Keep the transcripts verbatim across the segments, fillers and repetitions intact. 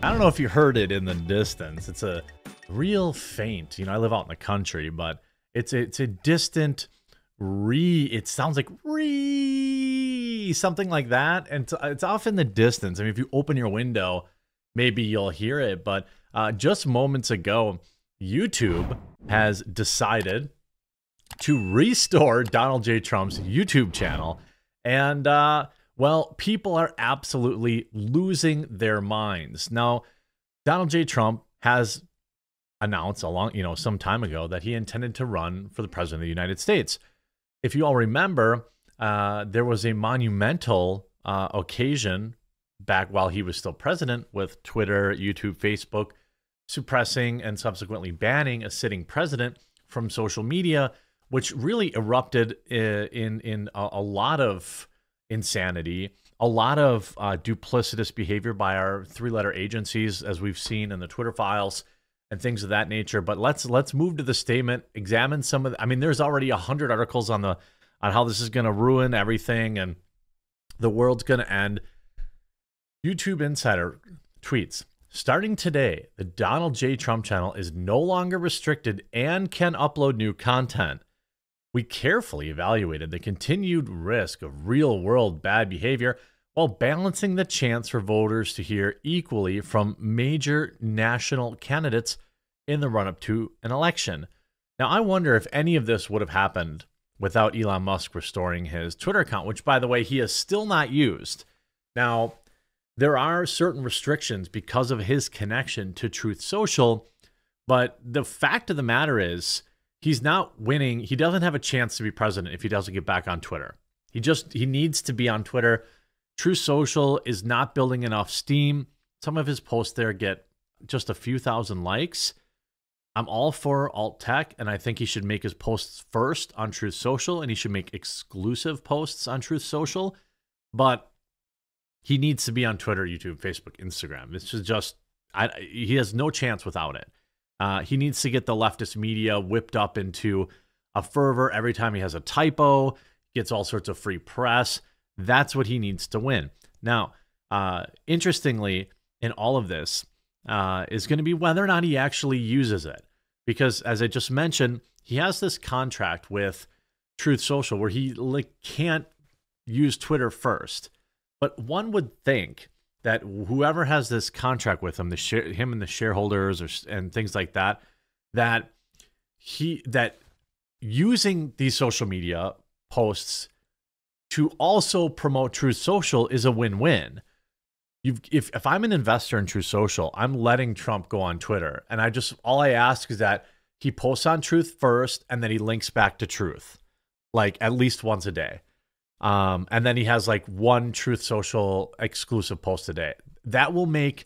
I don't know if you heard it in the distance. It's a real faint. You know, I live out in the country, but it's it's a distant re. It sounds like re something like that, and it's, it's off in the distance. I mean, if you open your window, maybe you'll hear it. But uh, just moments ago, YouTube has decided to restore Donald J. Trump's YouTube channel, and uh, well, people are absolutely losing their minds. Now, Donald J. Trump has announced a long, you know, some time ago that he intended to run for the president of the United States. If you all remember, uh, there was a monumental uh, occasion back while he was still president with Twitter, YouTube, Facebook suppressing and subsequently banning a sitting president from social media, which really erupted in in, in a, a lot of insanity, a lot of uh, duplicitous behavior by our three-letter agencies, as we've seen in the Twitter files and things of that nature. But let's let's move to the statement, examine some of the, I mean, there's already a hundred articles on the on how this is going to ruin everything and the world's going to end. YouTube Insider tweets, starting today, the Donald J. Trump channel is no longer restricted and can upload new content. We carefully evaluated the continued risk of real-world bad behavior while balancing the chance for voters to hear equally from major national candidates in the run-up to an election. Now, I wonder if any of this would have happened without Elon Musk restoring his Twitter account, which, by the way, he has still not used. Now, there are certain restrictions because of his connection to Truth Social, but the fact of the matter is, he's not winning. He doesn't have a chance to be president if he doesn't get back on Twitter. He just, he needs to be on Twitter. Truth Social is not building enough steam. Some of his posts there get just a few thousand likes. I'm all for alt tech, and I think he should make his posts first on Truth Social, and he should make exclusive posts on Truth Social. But he needs to be on Twitter, YouTube, Facebook, Instagram. This is just, I, he has no chance without it. Uh, he needs to get the leftist media whipped up into a fervor every time he has a typo, gets all sorts of free press. That's what he needs to win. Now, uh, interestingly, in all of this uh, is going to be whether or not he actually uses it. Because as I just mentioned, he has this contract with Truth Social where he like, can't use Twitter first. But one would think that whoever has this contract with him, the share, him and the shareholders or, and things like that, that he that using these social media posts to also promote Truth Social is a win-win. You've, if if I'm an investor in Truth Social, I'm letting Trump go on Twitter, and I just all I ask is that he posts on Truth first, and then he links back to Truth, like at least once a day. Um, and then he has like one Truth Social exclusive post a day. That will make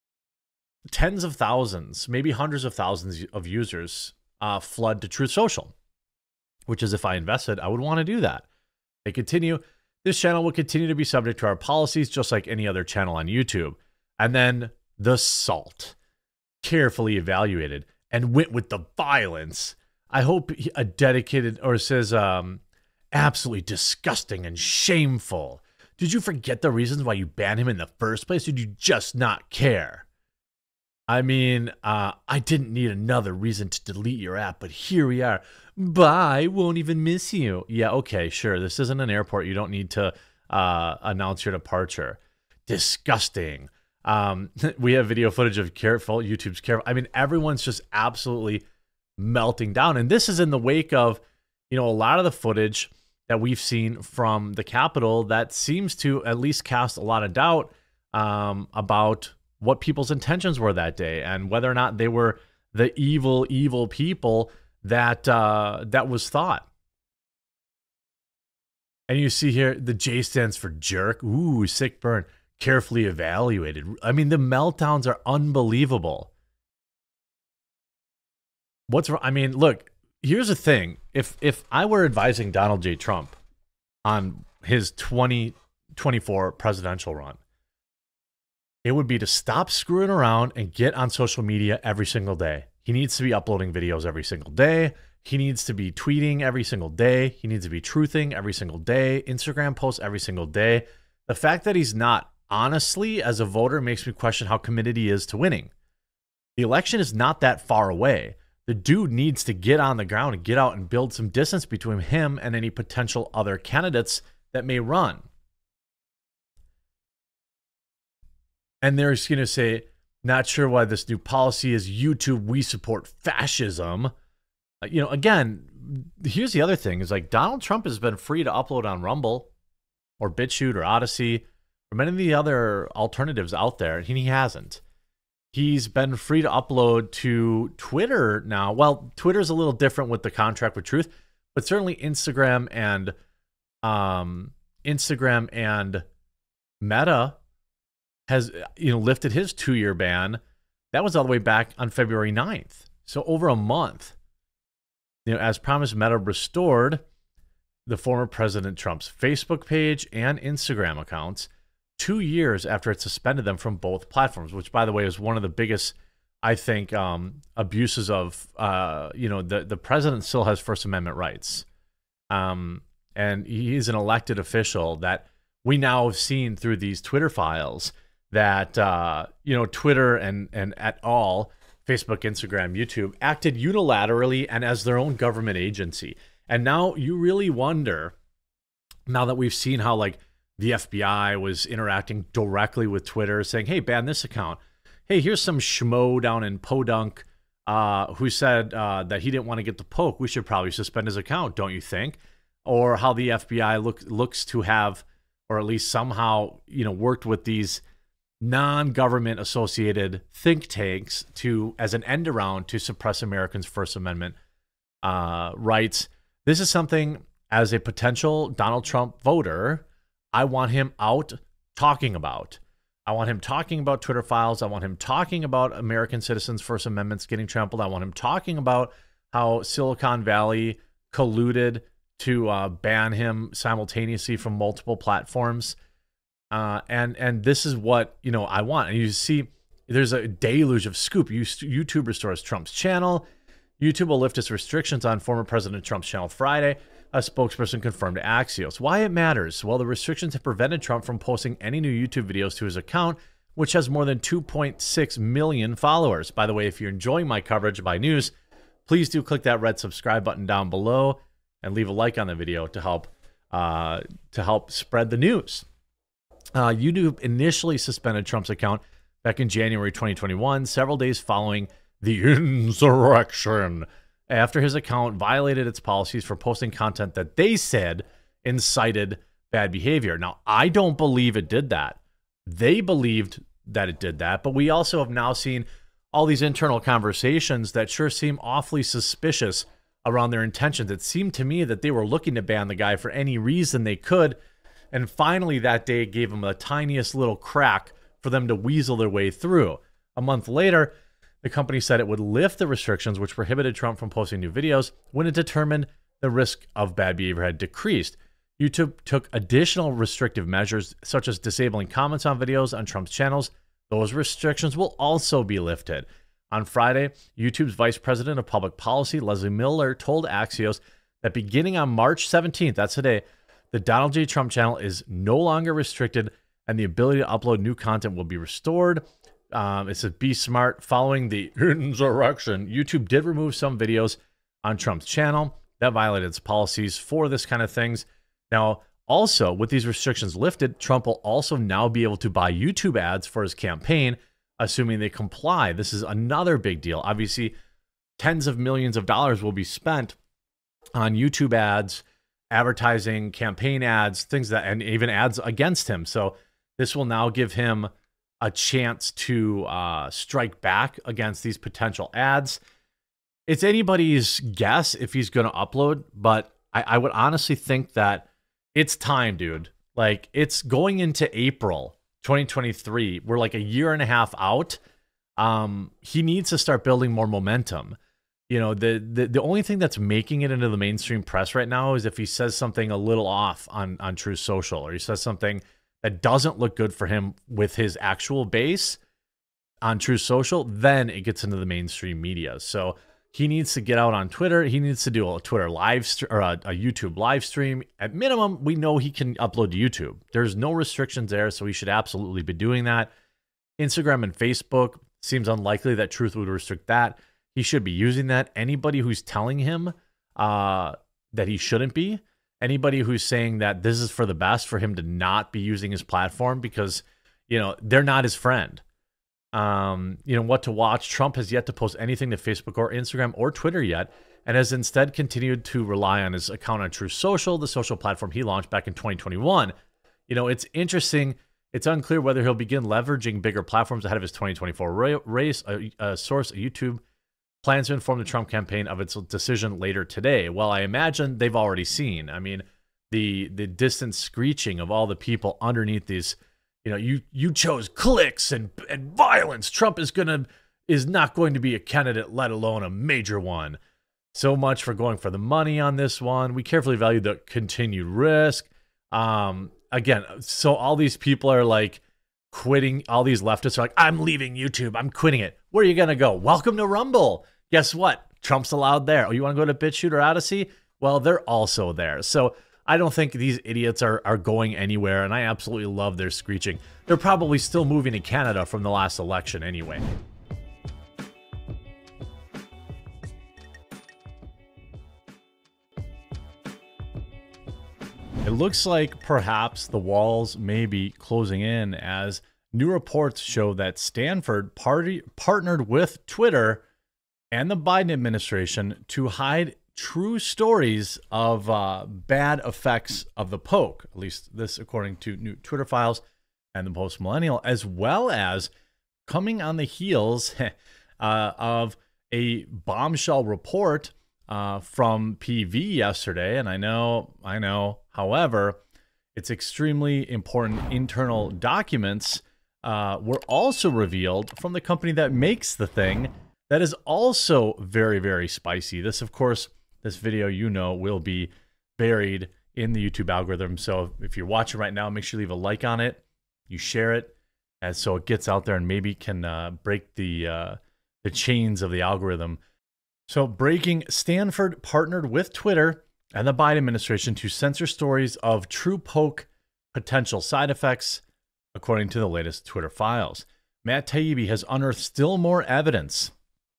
tens of thousands, maybe hundreds of thousands of users uh, flood to Truth Social, which is if I invested, I would want to do that. They continue. This channel will continue to be subject to our policies, just like any other channel on YouTube. And then the salt, carefully evaluated and went with the violence. I hope a dedicated, or says, um, absolutely disgusting and shameful. Did you forget the reasons why you banned him in the first place? Did you just not care? I mean, uh, I didn't need another reason to delete your app, but here we are. Bye, won't even miss you. Yeah, okay, sure. This isn't an airport. You don't need to uh, announce your departure. Disgusting. Um, we have video footage of careful, YouTube's careful. I mean, everyone's just absolutely melting down. And this is in the wake of, you know, a lot of the footage that we've seen from the Capitol that seems to at least cast a lot of doubt um, about what people's intentions were that day and whether or not they were the evil, evil people that uh, that was thought. And you see here, the J stands for jerk. Ooh, sick burn. Carefully evaluated. I mean, the meltdowns are unbelievable. What's wrong? I mean, look, here's the thing. If if I were advising Donald J. Trump on his twenty twenty-four presidential run, it would be to stop screwing around and get on social media every single day. He needs to be uploading videos every single day. He needs to be tweeting every single day. He needs to be truthing every single day. Instagram posts every single day. The fact that he's not honestly, as a voter, makes me question how committed he is to winning. The election is not that far away. The dude needs to get on the ground and get out and build some distance between him and any potential other candidates that may run. And they're going to say, not sure why this new policy is YouTube, we support fascism. You know, again, here's the other thing is like Donald Trump has been free to upload on Rumble or BitChute or Odyssey or many of the other alternatives out there, and he hasn't. He's been free to upload to Twitter now. Well, Twitter's a little different with the contract with Truth, but certainly Instagram and um, Instagram and Meta has, you know, lifted his two-year ban. That was all the way back on February ninth. So over a month. You know, as promised, Meta restored the former President Trump's Facebook page and Instagram accounts two years after it suspended them from both platforms, which, by the way, is one of the biggest, I think, um, abuses of, uh, you know, the, the president still has First Amendment rights. Um, and he's an elected official that we now have seen through these Twitter files that, uh, you know, Twitter and, and et al., Facebook, Instagram, YouTube, acted unilaterally and as their own government agency. And now you really wonder, now that we've seen how, like, the F B I was interacting directly with Twitter, saying, hey, ban this account. Hey, here's some schmo down in Podunk uh, who said uh, that he didn't want to get the poke. We should probably suspend his account, don't you think? Or how the F B I look, looks to have, or at least somehow, you know, worked with these non-government associated think tanks to, as an end around, to suppress Americans' First Amendment uh, rights. This is something, as a potential Donald Trump voter, I want him out talking about. I want him talking about Twitter files. I want him talking about American citizens' First Amendments getting trampled. I want him talking about how Silicon Valley colluded to uh, ban him simultaneously from multiple platforms. Uh, and and this is what, you know, I want. And you see, there's a deluge of scoop. YouTube restores Trump's channel. YouTube will lift its restrictions on former President Trump's channel Friday, a spokesperson confirmed to Axios. Why it matters? Well, the restrictions have prevented Trump from posting any new YouTube videos to his account, which has more than two point six million followers. By the way, if you're enjoying my coverage by news, please do click that red subscribe button down below and leave a like on the video to help uh, to help spread the news. Uh, YouTube initially suspended Trump's account back in January twenty twenty-one, several days following the insurrection, after his account violated its policies for posting content that they said incited bad behavior. Now, I don't believe it did that. They believed that it did that, but we also have now seen all these internal conversations that sure seem awfully suspicious around their intentions. It seemed to me that they were looking to ban the guy for any reason they could, and finally that day gave them the tiniest little crack for them to weasel their way through. A month later, the company said it would lift the restrictions which prohibited Trump from posting new videos when it determined the risk of bad behavior had decreased. YouTube took additional restrictive measures, such as disabling comments on videos on Trump's channels. Those restrictions will also be lifted. On Friday, YouTube's Vice President of Public Policy, Leslie Miller, told Axios that beginning on March seventeenth, that's today, the Donald J. Trump channel is no longer restricted and the ability to upload new content will be restored. Um, it says, be smart. Following the insurrection, YouTube did remove some videos on Trump's channel that violated its policies for this kind of things. Now, also, with these restrictions lifted, Trump will also now be able to buy YouTube ads for his campaign, assuming they comply. This is another big deal. Obviously, tens of millions of dollars will be spent on YouTube ads, advertising, campaign ads, things that, and even ads against him. So this will now give him a chance to uh, strike back against these potential ads. It's anybody's guess if he's going to upload, but I, I would honestly think that it's time, dude. Like, it's going into April twenty twenty-three. We're like a year and a half out. Um, he needs to start building more momentum. You know, the, the the only thing that's making it into the mainstream press right now is if he says something a little off on, on Truth Social, or he says something that doesn't look good for him with his actual base on Truth Social, then it gets into the mainstream media. So He needs to get out on Twitter. He needs to do a Twitter live st- or a, a YouTube live stream. At minimum, we know he can upload to YouTube. There's no restrictions there, so he should absolutely be doing that. Instagram and Facebook, seems unlikely that Truth would restrict that. He should be using that. Anybody who's telling him uh, that he shouldn't be, anybody who's saying that this is for the best for him to not be using his platform because, you know, they're not his friend. Um, you know, what to watch. Trump has yet to post anything to Facebook or Instagram or Twitter yet, and has instead continued to rely on his account on Truth Social, the social platform he launched back in twenty twenty-one. You know, it's interesting. It's unclear whether he'll begin leveraging bigger platforms ahead of his twenty twenty-four race. A, a source, a YouTube, plans to inform the Trump campaign of its decision later today. Well, I imagine they've already seen. I mean, the the distant screeching of all the people underneath these. You know, you you chose clicks and and violence. Trump is gonna is not going to be a candidate, let alone a major one. So much for going for the money on this one. We carefully value the continued risk. Um, again, so all these people are like quitting. All these leftists are like, I'm leaving YouTube. I'm quitting it. Where are you gonna go? Welcome to Rumble. Guess what? Trump's allowed there. Oh, you want to go to BitChute or Odyssey? Well, they're also there. So I don't think these idiots are, are going anywhere, and I absolutely love their screeching. They're probably still moving to Canada from the last election anyway. It looks like perhaps the walls may be closing in as new reports show that Stanford party, partnered with Twitter and the Biden administration to hide true stories of uh, bad effects of the poke, at least this according to new Twitter files and the Post Millennial, as well as coming on the heels uh, of a bombshell report uh, from P V yesterday. And I know, I know, however, it's extremely important internal documents uh, were also revealed from the company that makes the thing that is also very, very spicy. This, of course, this video, you know, will be buried in the YouTube algorithm. So if you're watching right now, make sure you leave a like on it. You share it, and so it gets out there and maybe can uh, break the uh, the chains of the algorithm. So breaking: Stanford partnered with Twitter and the Biden administration to censor stories of true poke potential side effects, according to the latest Twitter files. Matt Taibbi has unearthed still more evidence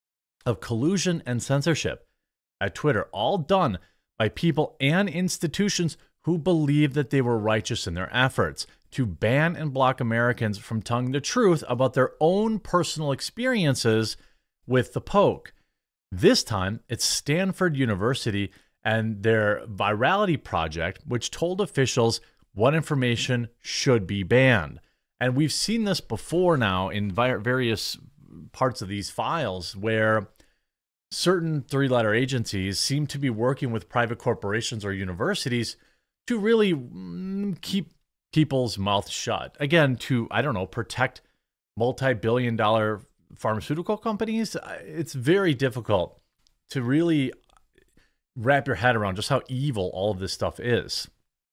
of collusion and censorship at Twitter, all done by people and institutions who believe that they were righteous in their efforts to ban and block Americans from telling the truth about their own personal experiences with the poke. This time, it's Stanford University and their virality project, which told officials what information should be banned. And we've seen this before now in various parts of these files where certain three-letter agencies seem to be working with private corporations or universities to really mm, keep people's mouths shut. Again, to, I don't know, protect multi-billion dollar pharmaceutical companies. It's very difficult to really wrap your head around just how evil all of this stuff is.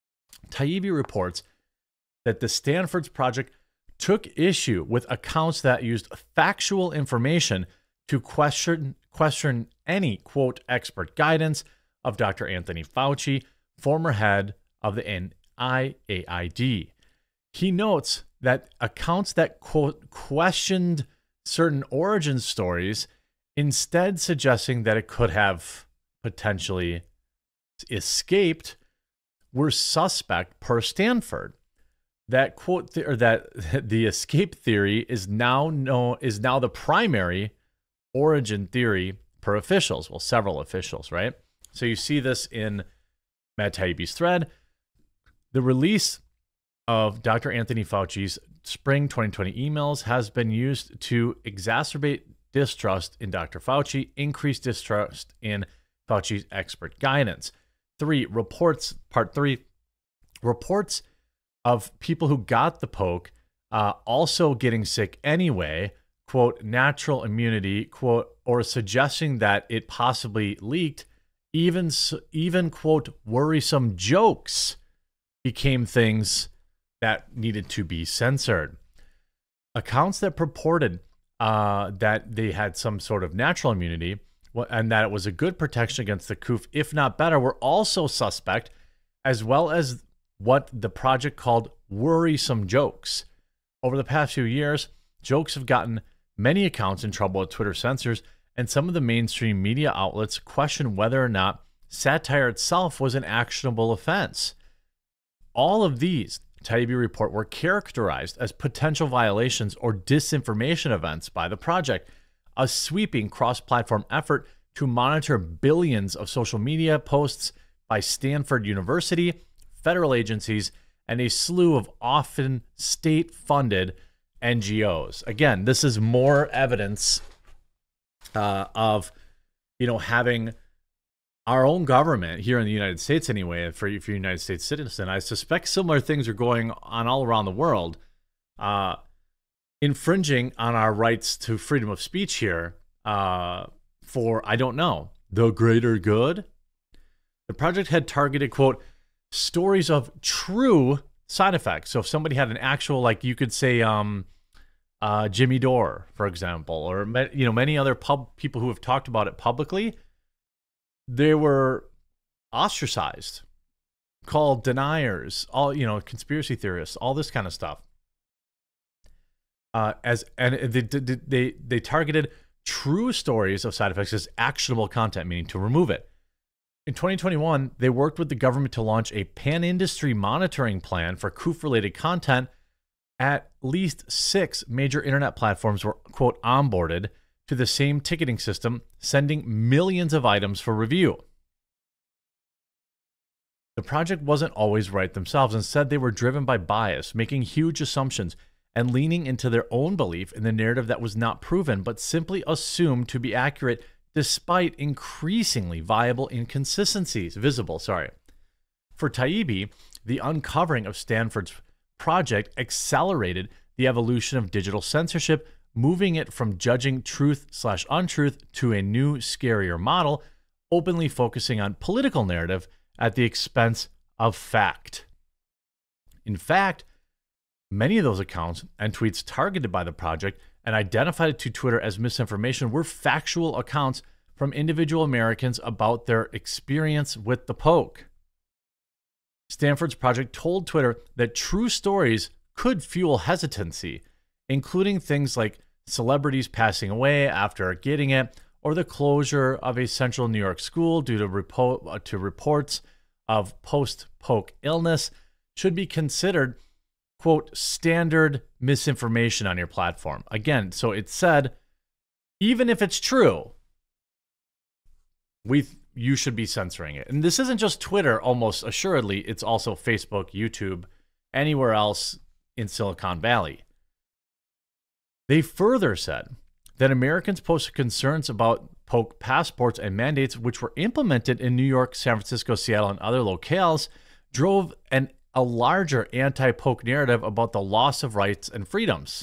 Taibbi reports that the Stanford's project took issue with accounts that used factual information to question question any, quote, expert guidance of Doctor Anthony Fauci, former head of the N I A I D. He notes that accounts that, quote, questioned certain origin stories, instead suggesting that it could have potentially escaped, were suspect per Stanford. That quote th- or that the escape theory is now known is now the primary origin theory per officials. Well, several officials, right? So you see this in Matt Taibbi's thread. The release of Doctor Anthony Fauci's spring twenty twenty emails has been used to exacerbate distrust in Doctor Fauci, increase distrust in Fauci's expert guidance. Three, reports, part three, reports of people who got the poke uh, also getting sick anyway, quote, natural immunity, quote, or suggesting that it possibly leaked, even, even quote, worrisome jokes became things that needed to be censored. Accounts that purported uh, that they had some sort of natural immunity and that it was a good protection against the C O O F, if not better, were also suspect, as well as what the project called worrisome jokes. Over the past few years, jokes have gotten many accounts in trouble with Twitter censors, and some of the mainstream media outlets question whether or not satire itself was an actionable offense. All of these, Taibbi report, were characterized as potential violations or disinformation events by the project, a sweeping cross-platform effort to monitor billions of social media posts by Stanford University, federal agencies, and a slew of often state-funded N G Os. Again, this is more evidence uh, of, you know, having our own government here in the United States anyway, for if you're a United States citizen. I suspect similar things are going on all around the world, uh, infringing on our rights to freedom of speech here uh, for, I don't know, the greater good. The project had targeted, quote, stories of true side effects. So if somebody had an actual, like you could say, um, uh, Jimmy Dore, for example, or you know many other pub people who have talked about it publicly, they were ostracized, called deniers, all you know, conspiracy theorists, all this kind of stuff. Uh, as and they they they targeted true stories of side effects as actionable content, meaning to remove it. In twenty twenty-one, they worked with the government to launch a pan-industry monitoring plan for C O O F-related content. At least six major internet platforms were, quote, onboarded to the same ticketing system, sending millions of items for review. The project wasn't always right themselves. Instead, they were driven by bias, making huge assumptions and leaning into their own belief in the narrative that was not proven, but simply assumed to be accurate, despite increasingly viable inconsistencies, visible, sorry. For Taibbi, the uncovering of Stanford's project accelerated the evolution of digital censorship, moving it from judging truth slash untruth to a new, scarier model, openly focusing on political narrative at the expense of fact. In fact, many of those accounts and tweets targeted by the project and identified to Twitter as misinformation were factual accounts from individual Americans about their experience with the poke. Stanford's project told Twitter that true stories could fuel hesitancy, including things like celebrities passing away after getting it, or the closure of a central New York school due to, repo to reports of post-poke illness, should be considered, quote, standard misinformation on your platform. Again, so it said, even if it's true, we you should be censoring it. And this isn't just Twitter, almost assuredly. It's also Facebook, YouTube, anywhere else in Silicon Valley. They further said that Americans posted concerns about poke passports and mandates, which were implemented in New York, San Francisco, Seattle, and other locales, drove an, a larger anti-poke narrative about the loss of rights and freedoms.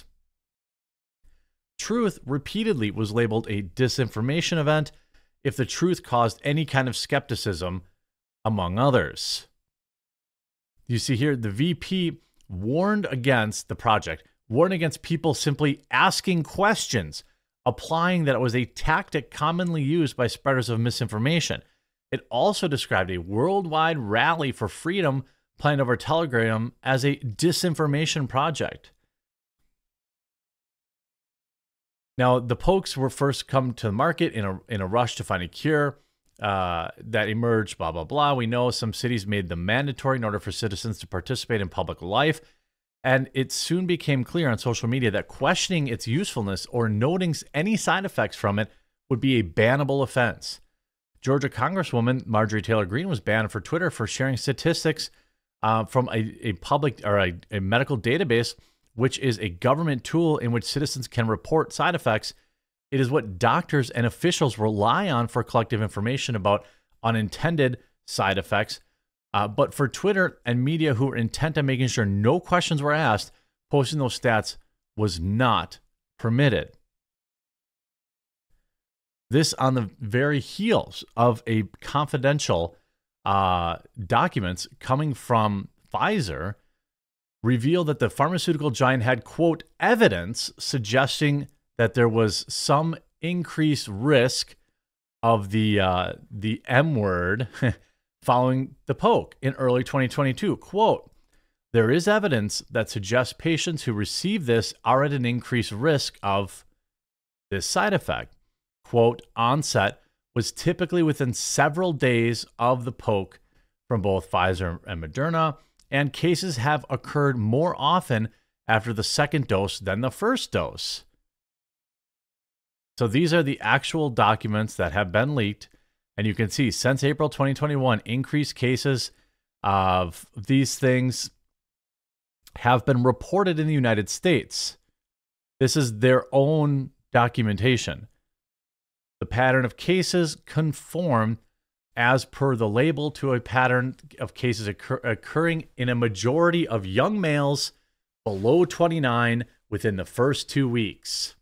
Truth repeatedly was labeled a disinformation event if the truth caused any kind of skepticism, among others. You see here, the V P warned against the project, warned against people simply asking questions, applying that it was a tactic commonly used by spreaders of misinformation. It also described a worldwide rally for freedom planned over Telegram as a disinformation project. Now, the pokes were first come to the market in a, in a rush to find a cure uh, that emerged, blah, blah, blah. We know some cities made them mandatory in order for citizens to participate in public life. And it soon became clear on social media that questioning its usefulness or noting any side effects from it would be a bannable offense. Georgia Congresswoman Marjorie Taylor Greene was banned for Twitter for sharing statistics uh, from a, a public or a, a medical database, which is a government tool in which citizens can report side effects. It is what doctors and officials rely on for collective information about unintended side effects. Uh, but for Twitter and media who were intent on making sure no questions were asked, posting those stats was not permitted. This on the very heels of a confidential uh, documents coming from Pfizer revealed that the pharmaceutical giant had, quote, evidence suggesting that there was some increased risk of the uh, the M word following the poke in early twenty twenty-two. Quote, there is evidence that suggests patients who receive this are at an increased risk of this side effect. Quote, onset was typically within several days of the poke from both Pfizer and Moderna, and cases have occurred more often after the second dose than the first dose. So these are the actual documents that have been leaked, and you can see since April twenty twenty-one, increased cases of these things have been reported in the United States. This is their own documentation. The pattern of cases conform as per the label to a pattern of cases occur occurring in a majority of young males below twenty-nine within the first two weeks.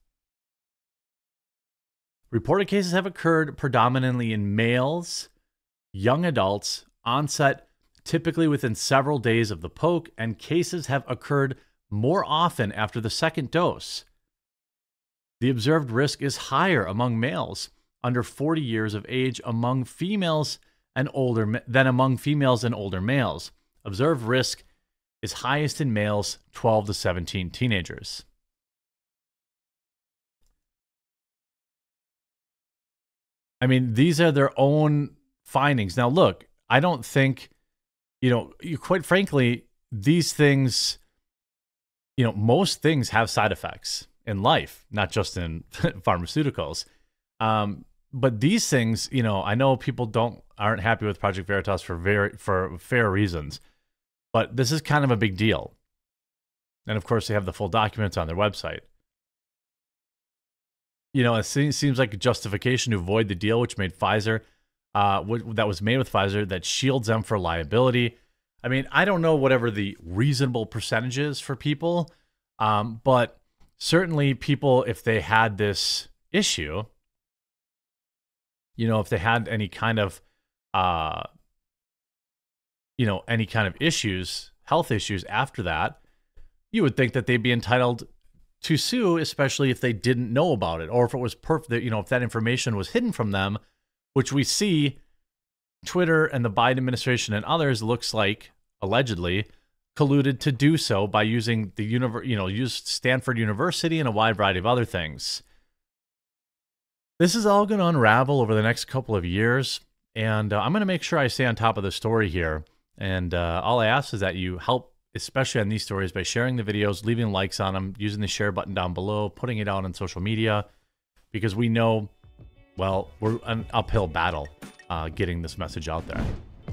Reported cases have occurred predominantly in males, young adults, onset typically within several days of the poke, and cases have occurred more often after the second dose. The observed risk is higher among males under forty years of age among females and older than among females and older males. Observed risk is highest in males twelve to seventeen teenagers. I mean, these are their own findings. Now, look, I don't think, you know, you, quite frankly, these things, you know, most things have side effects in life, not just in pharmaceuticals. Um, but these things, you know, I know people don't aren't happy with Project Veritas for very for fair reasons, but this is kind of a big deal. And of course, they have the full documents on their website. You know, it seems like a justification to avoid the deal, which made Pfizer, uh, that was made with Pfizer, that shields them for liability. I mean, I don't know whatever the reasonable percentage is for people, um, but certainly people, if they had this issue, you know, if they had any kind of, uh, you know, any kind of issues, health issues after that, you would think that they'd be entitled to sue, especially if they didn't know about it, or if it was perfect, you know, if that information was hidden from them, which we see Twitter and the Biden administration and others looks like allegedly colluded to do so by using the univer- you know, use Stanford University and a wide variety of other things. This is all going to unravel over the next couple of years, and uh, I'm going to make sure I stay on top of the story here. And uh, all I ask is that you help, especially on these stories, by sharing the videos, leaving likes on them, using the share button down below, putting it out on social media, because we know, well, we're an uphill battle uh, getting this message out there.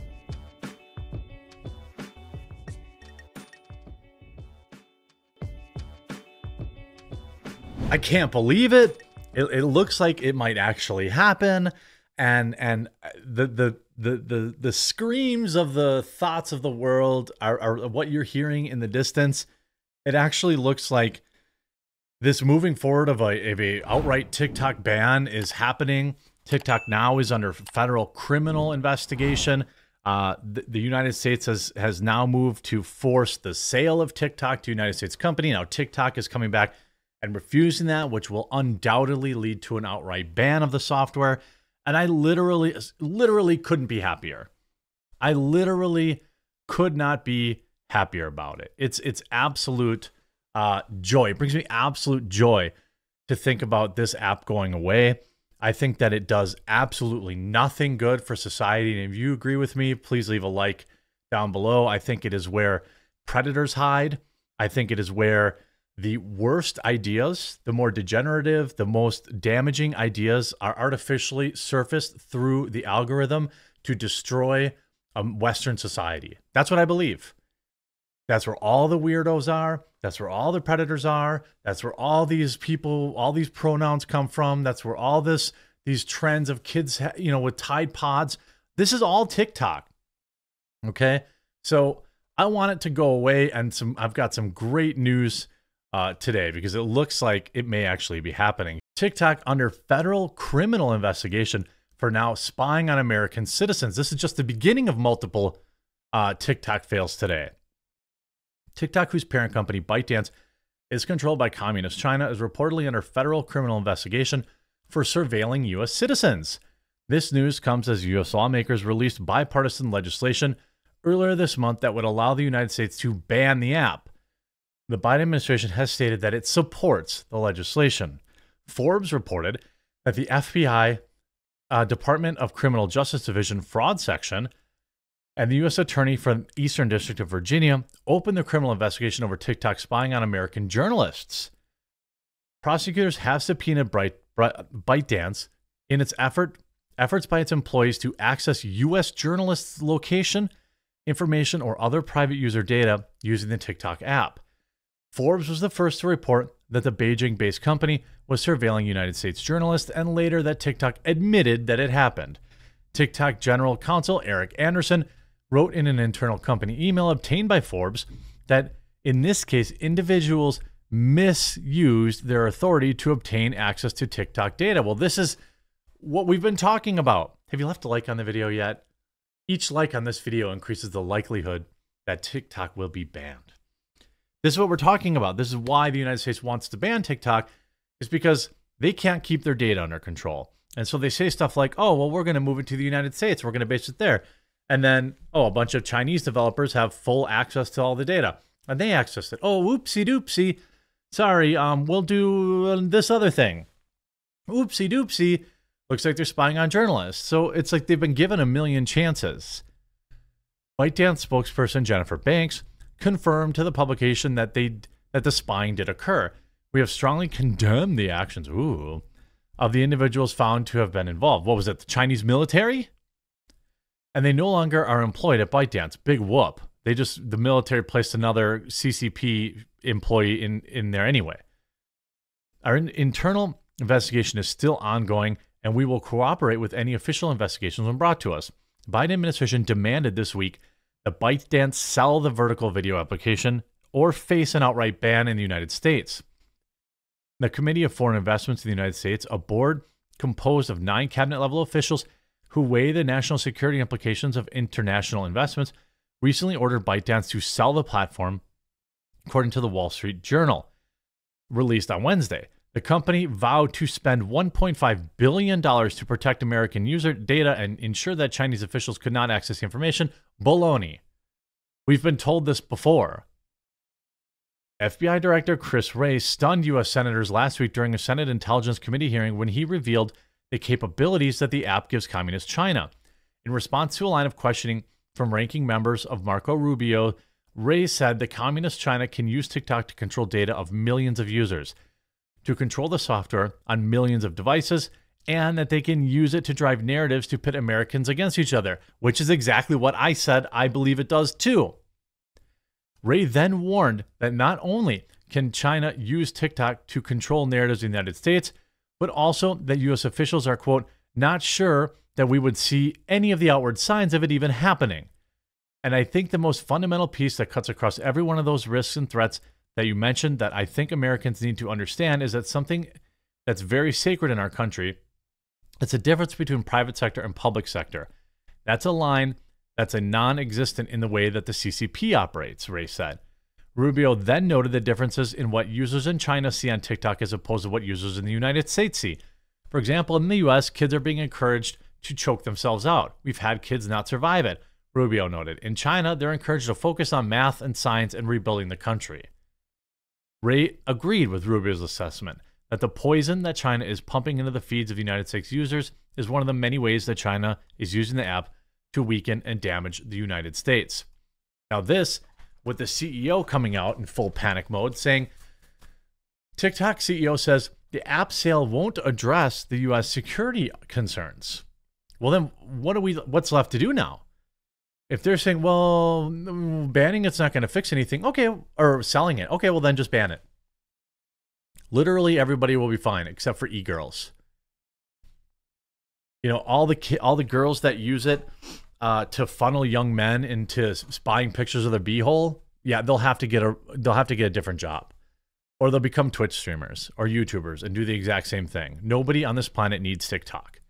I can't believe it. It, it looks like it might actually happen, and and the the the the the screams of the thoughts of the world are, are what you're hearing in the distance. It actually looks like this moving forward of a of a outright TikTok ban is happening. TikTok now is under federal criminal investigation. Uh, the, the United States has has now moved to force the sale of TikTok to a United States company. Now TikTok is coming back and refusing that, which will undoubtedly lead to an outright ban of the software. And I literally, literally couldn't be happier. I literally could not be happier about it. It's it's absolute uh, joy. It brings me absolute joy to think about this app going away. I think that it does absolutely nothing good for society. And if you agree with me, please leave a like down below. I think it is where predators hide. I think it is where the worst ideas, the more degenerative, the most damaging ideas are artificially surfaced through the algorithm to destroy um, Western society. That's what I believe. That's where all the weirdos are. That's where all the predators are. That's where all these people, all these pronouns come from. That's where all this, these trends of kids, you know, with Tide Pods. This is all TikTok. Okay. So I want it to go away. And some, I've got some great news Uh, today, because it looks like it may actually be happening. TikTok under federal criminal investigation for now spying on American citizens. This is just the beginning of multiple uh, TikTok fails today. TikTok, whose parent company ByteDance is controlled by Communist China, is reportedly under federal criminal investigation for surveilling U S citizens. This news comes as U S lawmakers released bipartisan legislation earlier this month that would allow the United States to ban the app. The Biden administration has stated that it supports the legislation. Forbes reported that the F B I uh, Department of Criminal Justice Division Fraud Section and the U S Attorney for the Eastern District of Virginia opened the criminal investigation over TikTok spying on American journalists. Prosecutors have subpoenaed Bright, Bright, ByteDance in its effort, efforts by its employees to access U S journalists' location, information, or other private user data using the TikTok app. Forbes was the first to report that the Beijing-based company was surveilling United States journalists, and later that TikTok admitted that it happened. TikTok General Counsel Eric Anderson wrote in an internal company email obtained by Forbes that in this case, individuals misused their authority to obtain access to TikTok data. Well, this is what we've been talking about. Have you left a like on the video yet? Each like on this video increases the likelihood that TikTok will be banned. This is what we're talking about. This is why the United States wants to ban TikTok, is because they can't keep their data under control. And so they say stuff like, oh, well, we're going to move it to the United States. We're going to base it there. And then, oh, a bunch of Chinese developers have full access to all the data. And they access it. Oh, oopsie doopsie. Sorry, um, we'll do this other thing. Oopsie doopsie. Looks like they're spying on journalists. So it's like they've been given a million chances. ByteDance spokesperson Jennifer Banks confirmed to the publication that they that the spying did occur. We have strongly condemned the actions ooh, of the individuals found to have been involved. What was it, the Chinese military? And they no longer are employed at ByteDance. Big whoop. They just, the military placed another C C P employee in, in there anyway. Our in, internal investigation is still ongoing, and we will cooperate with any official investigations when brought to us. The Biden administration demanded this week that ByteDance sell the vertical video application or face an outright ban in the United States. The Committee of Foreign Investments in the United States, a board composed of nine cabinet-level officials who weigh the national security implications of international investments, recently ordered ByteDance to sell the platform, according to the Wall Street Journal, released on Wednesday. The company vowed to spend one point five billion dollars to protect American user data and ensure that Chinese officials could not access the information. Baloney. We've been told this before. F B I Director Chris Wray stunned U S senators last week during a Senate Intelligence Committee hearing when he revealed the capabilities that the app gives Communist China. In response to a line of questioning from ranking members of Marco Rubio, Wray said that Communist China can use TikTok to control data of millions of users, to control the software on millions of devices, and that they can use it to drive narratives to pit Americans against each other, which is exactly what I said I believe it does too. Wray then warned that not only can China use TikTok to control narratives in the United States, but also that U S officials are, quote, not sure that we would see any of the outward signs of it even happening. And I think the most fundamental piece that cuts across every one of those risks and threats that you mentioned that I think Americans need to understand is that something that's very sacred in our country, it's a difference between private sector and public sector. That's a line that's a non-existent in the way that the C C P operates, Wray said. Rubio then noted the differences in what users in China see on TikTok as opposed to what users in the United States see. For example, in the U S, kids are being encouraged to choke themselves out. We've had kids not survive it, Rubio noted. In China, they're encouraged to focus on math and science and rebuilding the country. Wray agreed with Rubio's assessment that the poison that China is pumping into the feeds of United States users is one of the many ways that China is using the app to weaken and damage the United States. Now this, with the C E O coming out in full panic mode saying, TikTok C E O says the app sale won't address the U S security concerns. Well, then what do we, what's left to do now? If they're saying, well, banning it's not going to fix anything, okay, or selling it, okay, well then just ban it. Literally everybody will be fine except for e-girls. You know, all the ki- all the girls that use it uh, to funnel young men into spying pictures of their beehole, yeah, they'll have to get a they'll have to get a different job, or they'll become Twitch streamers or YouTubers and do the exact same thing. Nobody on this planet needs TikTok.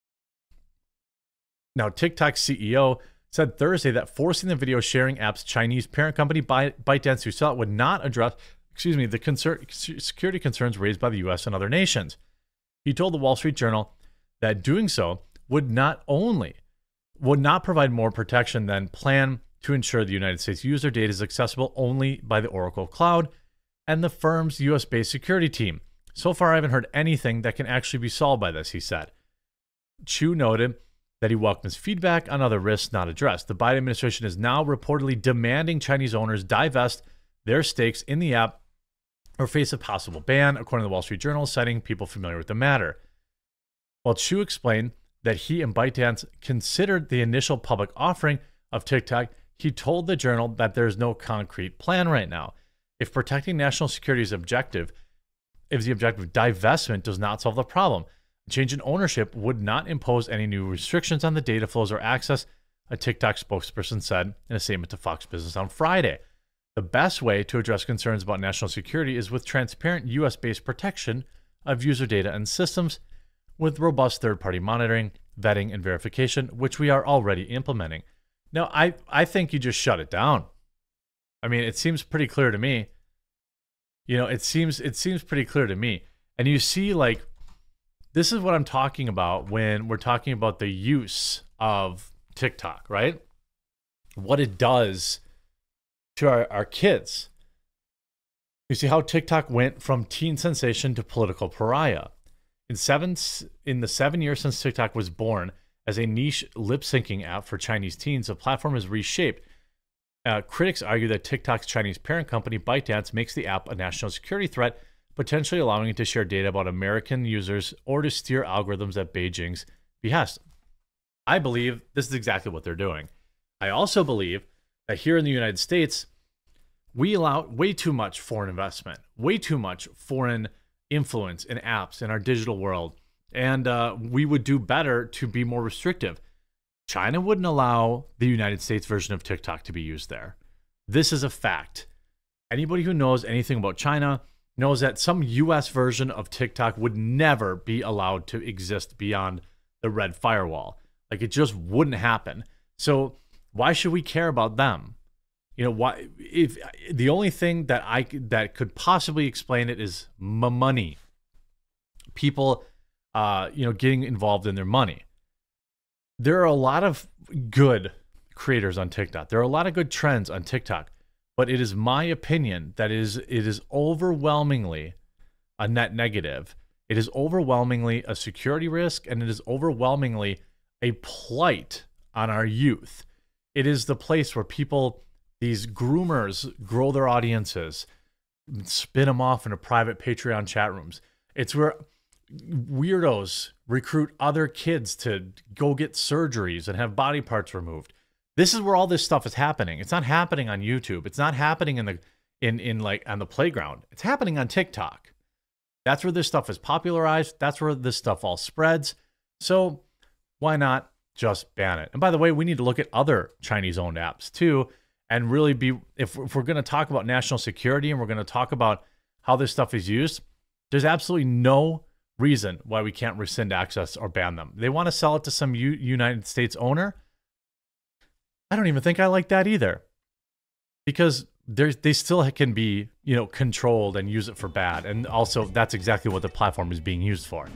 Now, TikTok's C E O said Thursday that forcing the video sharing app's Chinese parent company ByteDance to sell it would not address, excuse me, the concern, security concerns raised by the U S and other nations. He told the Wall Street Journal that doing so would not only would not provide more protection than plan to ensure the United States user data is accessible only by the Oracle Cloud and the firm's U S-based security team. So far, I haven't heard anything that can actually be solved by this, he said. Chu noted that he welcomes feedback on other risks not addressed. The Biden administration is now reportedly demanding Chinese owners divest their stakes in the app or face a possible ban, according to the Wall Street Journal, citing people familiar with the matter. While Chu explained that he and ByteDance considered the initial public offering of TikTok, he told the Journal that there's no concrete plan right now. If protecting national security is objective, if the objective divestment does not solve the problem, a change in ownership would not impose any new restrictions on the data flows or access, a TikTok spokesperson said in a statement to Fox Business on Friday. The best way to address concerns about national security is with transparent U S-based protection of user data and systems, with robust third-party monitoring, vetting, and verification, which we are already implementing. Now, I, I think you just shut it down. I mean, it seems pretty clear to me. You know, it seems it seems pretty clear to me. And you see, like, this is what I'm talking about when we're talking about the use of TikTok, right? What it does to our, our kids. You see how TikTok went from teen sensation to political pariah. In seven, in the seven years since TikTok was born as a niche lip-syncing app for Chinese teens, the platform has reshaped. Uh, critics argue that TikTok's Chinese parent company, ByteDance, makes the app a national security threat, potentially allowing it to share data about American users or to steer algorithms at Beijing's behest. I believe this is exactly what they're doing. I also believe that here in the United States, we allow way too much foreign investment, way too much foreign influence in apps in our digital world, and uh, we would do better to be more restrictive. China wouldn't allow the United States version of TikTok to be used there. This is a fact. Anybody who knows anything about China knows that some U S version of TikTok would never be allowed to exist beyond the red firewall. Like, it just wouldn't happen. So why should we care about them? You know, why? If the only thing that I that could possibly explain it is m- money, people, uh, you know, getting involved in their money. There are a lot of good creators on TikTok. There are a lot of good trends on TikTok, but it is my opinion that it is it is overwhelmingly a net negative. It is overwhelmingly a security risk, and it is overwhelmingly a plight on our youth. It is the place where people, these groomers, grow their audiences, spin them off into private Patreon chat rooms. It's where weirdos recruit other kids to go get surgeries and have body parts removed. This is where all this stuff is happening. It's not happening on YouTube. It's not happening in the in in like on the playground. It's happening on TikTok. That's where this stuff is popularized. That's where this stuff all spreads. So why not just ban it? And by the way, we need to look at other Chinese-owned apps too, and really be, if, if we're going to talk about national security and we're going to talk about how this stuff is used, there's absolutely no reason why we can't rescind access or ban them. They want to sell it to some U United States owner. I don't even think I like that either, because there's they still can be, you know, controlled and use it for bad. And also, that's exactly what the platform is being used for.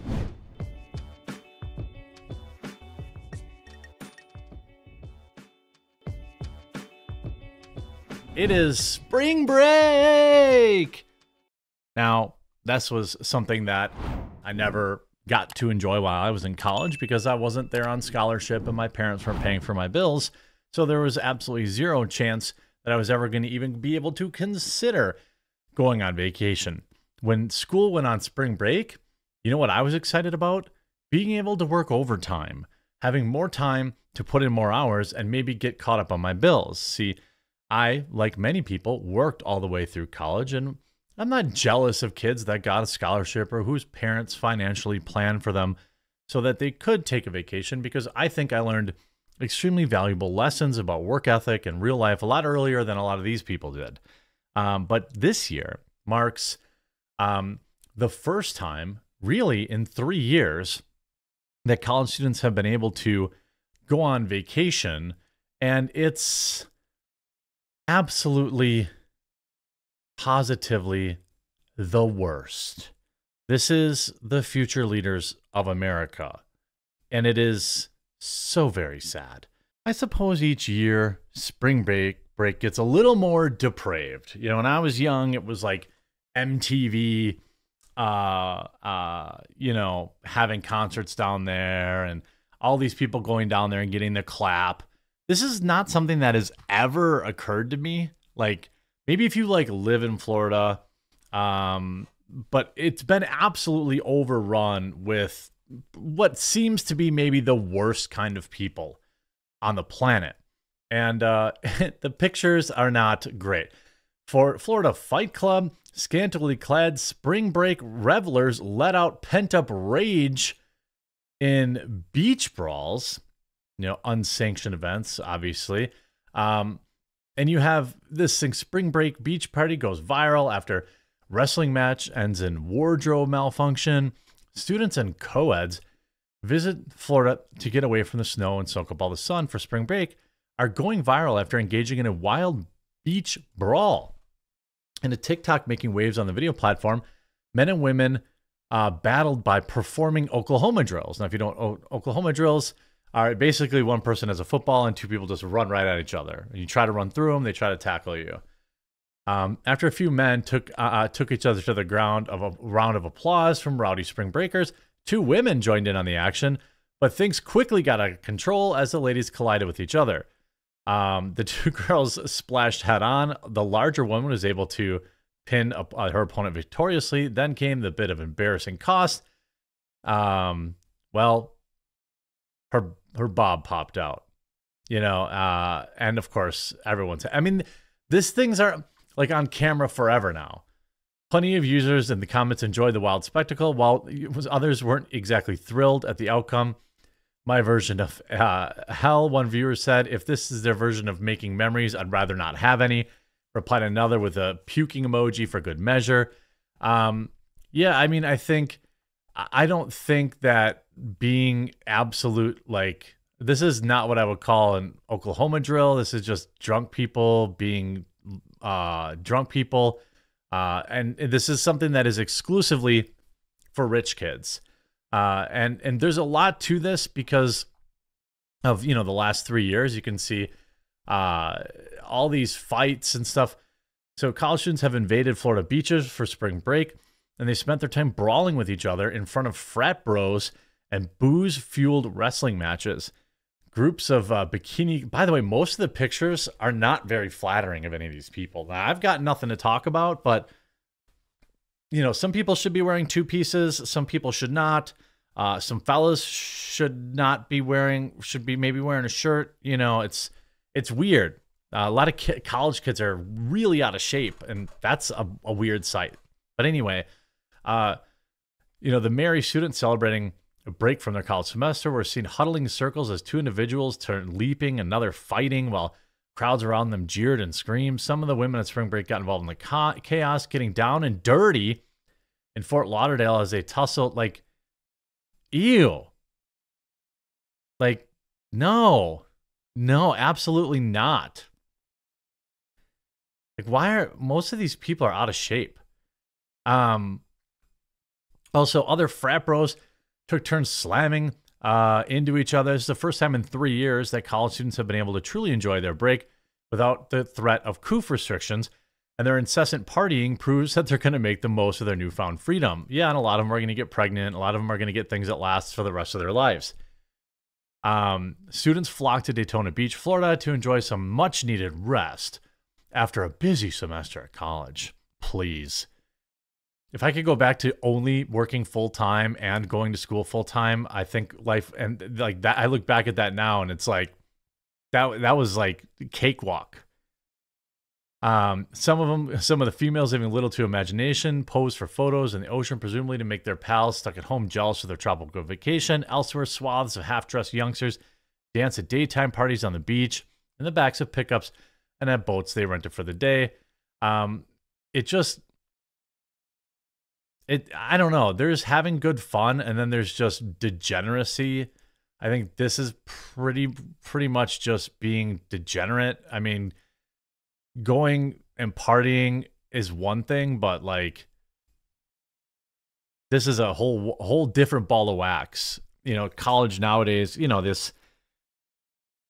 It is spring break. Now, this was something that I never got to enjoy while I was in college because I wasn't there on scholarship and my parents weren't paying for my bills. So there was absolutely zero chance that I was ever going to even be able to consider going on vacation. When school went on spring break, you know what I was excited about? Being able to work overtime, having more time to put in more hours and maybe get caught up on my bills. See, I, like many people, worked all the way through college, and I'm not jealous of kids that got a scholarship or whose parents financially planned for them so that they could take a vacation, because I think I learned extremely valuable lessons about work ethic and real life a lot earlier than a lot of these people did. Um, but this year marks um, the first time, really, in three years that college students have been able to go on vacation, and it's absolutely, positively the worst. This is the future leaders of America, and it is So very sad. I suppose each year spring break break gets a little more depraved. You know, when I was young, it was like M T V, uh, uh, you know, having concerts down there and all these people going down there and getting the clap. This is not something that has ever occurred to me. Like maybe if you like live in Florida, um, but it's been absolutely overrun with what seems to be maybe the worst kind of people on the planet. And uh, the pictures are not great. For Florida Fight Club, scantily clad spring break revelers let out pent-up rage in beach brawls, you know, unsanctioned events, obviously. Um, and you have this thing, spring break beach party goes viral after wrestling match ends in wardrobe malfunction. Students and co-eds visit Florida to get away from the snow and soak up all the sun for spring break are going viral after engaging in a wild beach brawl. In a TikTok making waves on the video platform, men and women uh, battled by performing Oklahoma drills. Now, if you don't know, Oklahoma drills are basically one person has a football and two people just run right at each other. And you try to run through them, they try to tackle you. Um, after a few men took uh, took each other to the ground of a round of applause from rowdy spring breakers, two women joined in on the action, but things quickly got out of control as the ladies collided with each other. Um, the two girls splashed head on. The larger woman was able to pin up, uh, her opponent victoriously. Then came the bit of embarrassing cost. Um, well, her her bob popped out, you know, uh, and of course everyone's. I mean, these things are like on camera forever now. Plenty of users in the comments enjoyed the wild spectacle, while others weren't exactly thrilled at the outcome. My version of uh, hell, one viewer said, if this is their version of making memories, I'd rather not have any. Replied another with a puking emoji for good measure. Um, yeah, I mean, I think, I don't think that being absolute, like, this is not what I would call an Oklahoma drill. This is just drunk people being uh, drunk people. Uh, and this is something that is exclusively for rich kids. Uh, and, and there's a lot to this because of, you know, the last three years, you can see uh, all these fights and stuff. So college students have invaded Florida beaches for spring break, and they spent their time brawling with each other in front of frat bros and booze-fueled wrestling matches. Groups of uh, bikini... By the way, most of the pictures are not very flattering of any of these people. Now, I've got nothing to talk about, but, you know, some people should be wearing two pieces. Some people should not. Uh, some fellas should not be wearing... Should be maybe wearing a shirt. You know, it's it's weird. Uh, a lot of ki college kids are really out of shape, and that's a, a weird sight. But anyway, uh, you know, the merry students celebrating a break from their college semester were seen huddling in circles as two individuals turned leaping, another fighting, while crowds around them jeered and screamed. Some of the women at spring break got involved in the chaos, getting down and dirty in Fort Lauderdale as they tussled. Like, ew. Like, no. No, absolutely not. Like, why are most of these people are out of shape? Um, also, other frat bros took turns slamming uh, into each other. This is the first time in three years that college students have been able to truly enjoy their break without the threat of C O O F restrictions, and their incessant partying proves that they're going to make the most of their newfound freedom. Yeah, and a lot of them are going to get pregnant. A lot of them are going to get things that last for the rest of their lives. Um, students flocked to Daytona Beach, Florida to enjoy some much-needed rest after a busy semester at college. Please. If I could go back to only working full-time and going to school full-time, I think life, and like that, I look back at that now and it's like, that, that was like cakewalk. Um, some of them, some of the females having little to imagination, posed for photos in the ocean, presumably to make their pals stuck at home jealous of their tropical vacation. Elsewhere, swaths of half-dressed youngsters dance at daytime parties on the beach, in the backs of pickups, and at boats they rented for the day. Um, it just... It, I don't know. There's having good fun, and then there's just degeneracy. I think this is pretty, pretty much just being degenerate. I mean, going and partying is one thing, but like, this is a whole, whole different ball of wax. You know, college nowadays, you know, this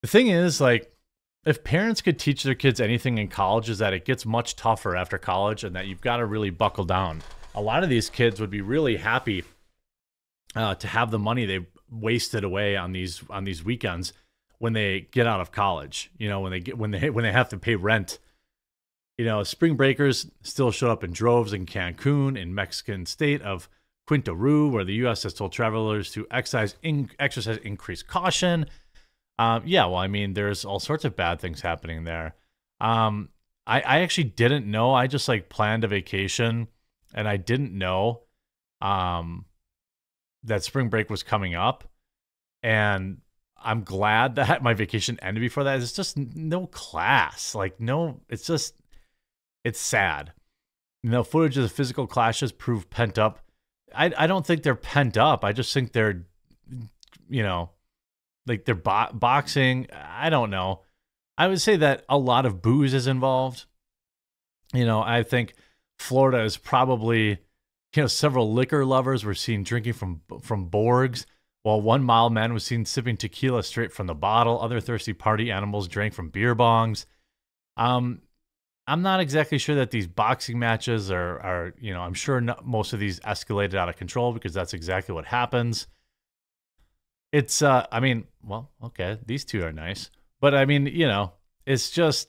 The thing is, like, if parents could teach their kids anything in college, is that it gets much tougher after college and that you've got to really buckle down. A lot of these kids would be really happy uh, to have the money they've wasted away on these on these weekends when they get out of college. You know, when they get when they when they have to pay rent. You know, spring breakers still showed up in droves in Cancun, in Mexican state of Quintana Roo, where the U S has told travelers to exercise in, exercise increased caution. Um, yeah, well, I mean, there's all sorts of bad things happening there. Um, I, I actually didn't know. I just like planned a vacation, and I didn't know um, that spring break was coming up. And I'm glad that my vacation ended before that. It's just no class. Like, no, it's just, it's sad. You know, footage of the physical clashes prove pent up. I, I don't think they're pent up. I just think they're, you know, like they're bo- boxing. I don't know. I would say that a lot of booze is involved. You know, I think Florida is probably, you know, several liquor lovers were seen drinking from from Borgs, while one mild man was seen sipping tequila straight from the bottle. Other thirsty party animals drank from beer bongs. Um, I'm not exactly sure that these boxing matches are, are you know, I'm sure not, most of these escalated out of control because that's exactly what happens. It's, uh, I mean, well, okay, these two are nice. But I mean, you know, it's just,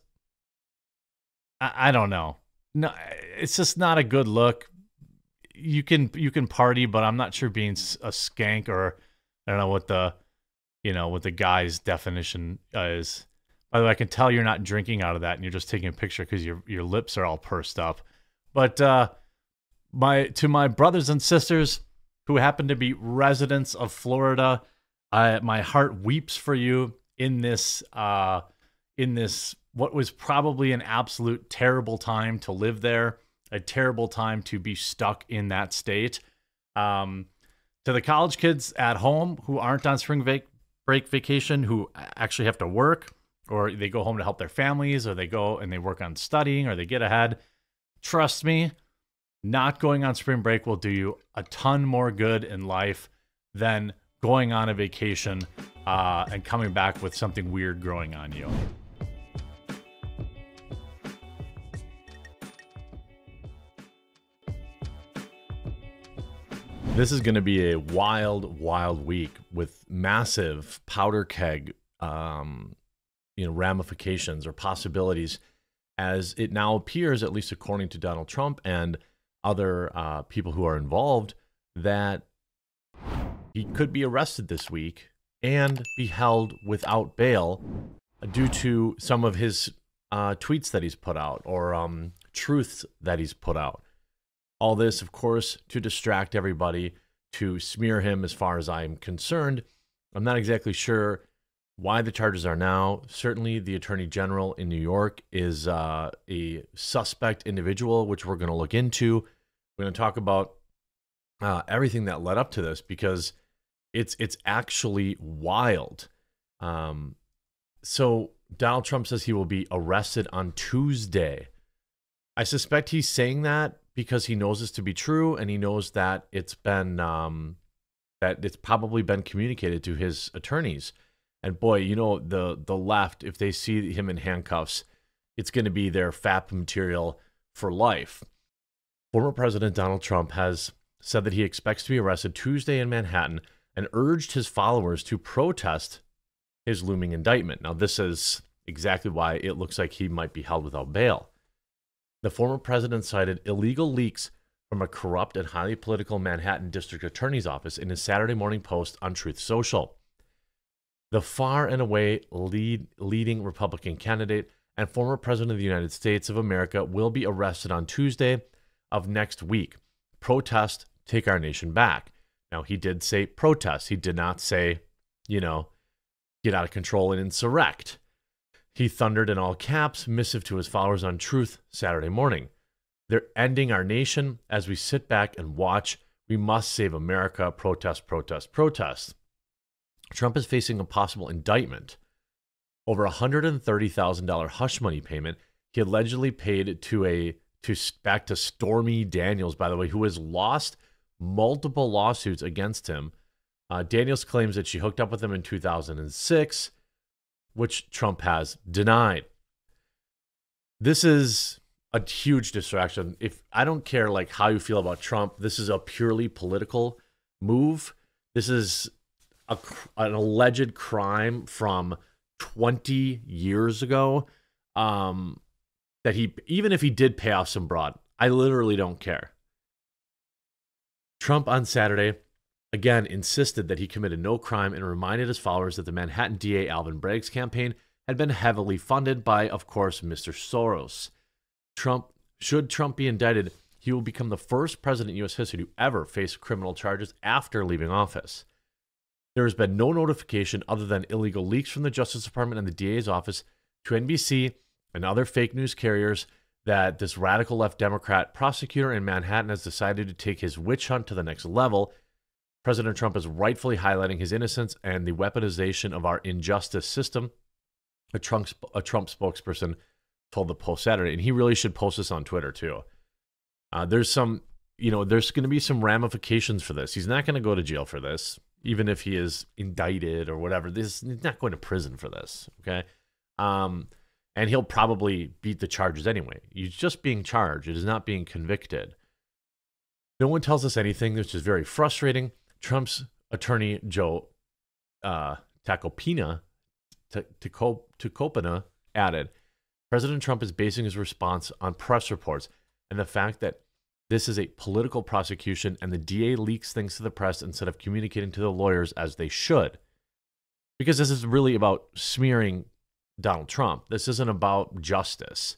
I, I don't know. No, it's just not a good look. You can, you can party, but I'm not sure being a skank, or I don't know what the, you know, what the guy's definition is. By the way, I can tell you're not drinking out of that and you're just taking a picture because your, your lips are all pursed up. But, uh, my, to my brothers and sisters who happen to be residents of Florida, I, my heart weeps for you in this, uh, in this, what was probably an absolute terrible time to live there, a terrible time to be stuck in that state. Um, to the college kids at home who aren't on spring vac- break vacation, who actually have to work, or they go home to help their families, or they go and they work on studying, or they get ahead. Trust me, not going on spring break will do you a ton more good in life than going on a vacation uh, and coming back with something weird growing on you. This is going to be a wild, wild week with massive powder keg, um, you know, ramifications or possibilities, as it now appears, at least according to Donald Trump and other uh, people who are involved, that he could be arrested this week and be held without bail due to some of his uh, tweets that he's put out, or um, truths that he's put out. All this, of course, to distract everybody, to smear him as far as I'm concerned. I'm not exactly sure why the charges are now. Certainly, the Attorney General in New York is uh, a suspect individual, which we're going to look into. We're going to talk about uh, everything that led up to this, because it's it's actually wild. Um, so Donald Trump says he will be arrested on Tuesday. I suspect he's saying that because he knows this to be true, and he knows that it's been um, that it's probably been communicated to his attorneys. And boy, you know, the the left, if they see him in handcuffs, it's going to be their F A P material for life. Former President Donald Trump has said that he expects to be arrested Tuesday in Manhattan and urged his followers to protest his looming indictment. Now, this is exactly why it looks like he might be held without bail. The former president cited illegal leaks from a corrupt and highly political Manhattan district attorney's office in his Saturday morning post on Truth Social. The far and away lead, leading Republican candidate and former president of the United States of America will be arrested on Tuesday of next week. Protest, take our nation back. Now, he did say protest. He did not say, you know, get out of control and insurrect. He thundered in all caps, missive to his followers on Truth Saturday morning. They're ending our nation as we sit back and watch. We must save America. Protest, protest, protest. Trump is facing a possible indictment over a one hundred thirty thousand dollars hush money payment he allegedly paid to a to back to Stormy Daniels, by the way, who has lost multiple lawsuits against him. Uh, Daniels claims that she hooked up with him in two thousand six. which Trump has denied. This is a huge distraction. If I don't care like how you feel about Trump, this is a purely political move. This is a, an alleged crime from twenty years ago. Um, that he, even if he did pay off some broad, I literally don't care. Trump on Saturday, again, insisted that he committed no crime and reminded his followers that the Manhattan D A Alvin Bragg's campaign had been heavily funded by, of course, Mister Soros. Trump, should Trump be indicted, he will become the first president in U S history to ever face criminal charges after leaving office. There has been no notification other than illegal leaks from the Justice Department and the D A's office to N B C and other fake news carriers that this radical left Democrat prosecutor in Manhattan has decided to take his witch hunt to the next level. President Trump is rightfully highlighting his innocence and the weaponization of our injustice system, a Trump, a Trump spokesperson told the Post Saturday. And he really should post this on Twitter too. Uh, there's some, you know, there's going to be some ramifications for this. He's not going to go to jail for this, even if he is indicted or whatever. This, he's not going to prison for this, okay? Um, and he'll probably beat the charges anyway. He's just being charged. It is not being convicted. No one tells us anything, which is very frustrating. Trump's attorney, Joe uh, Tacopina, Tacopina, added, President Trump is basing his response on press reports and the fact that this is a political prosecution and the D A leaks things to the press instead of communicating to the lawyers as they should. Because this is really about smearing Donald Trump. This isn't about justice.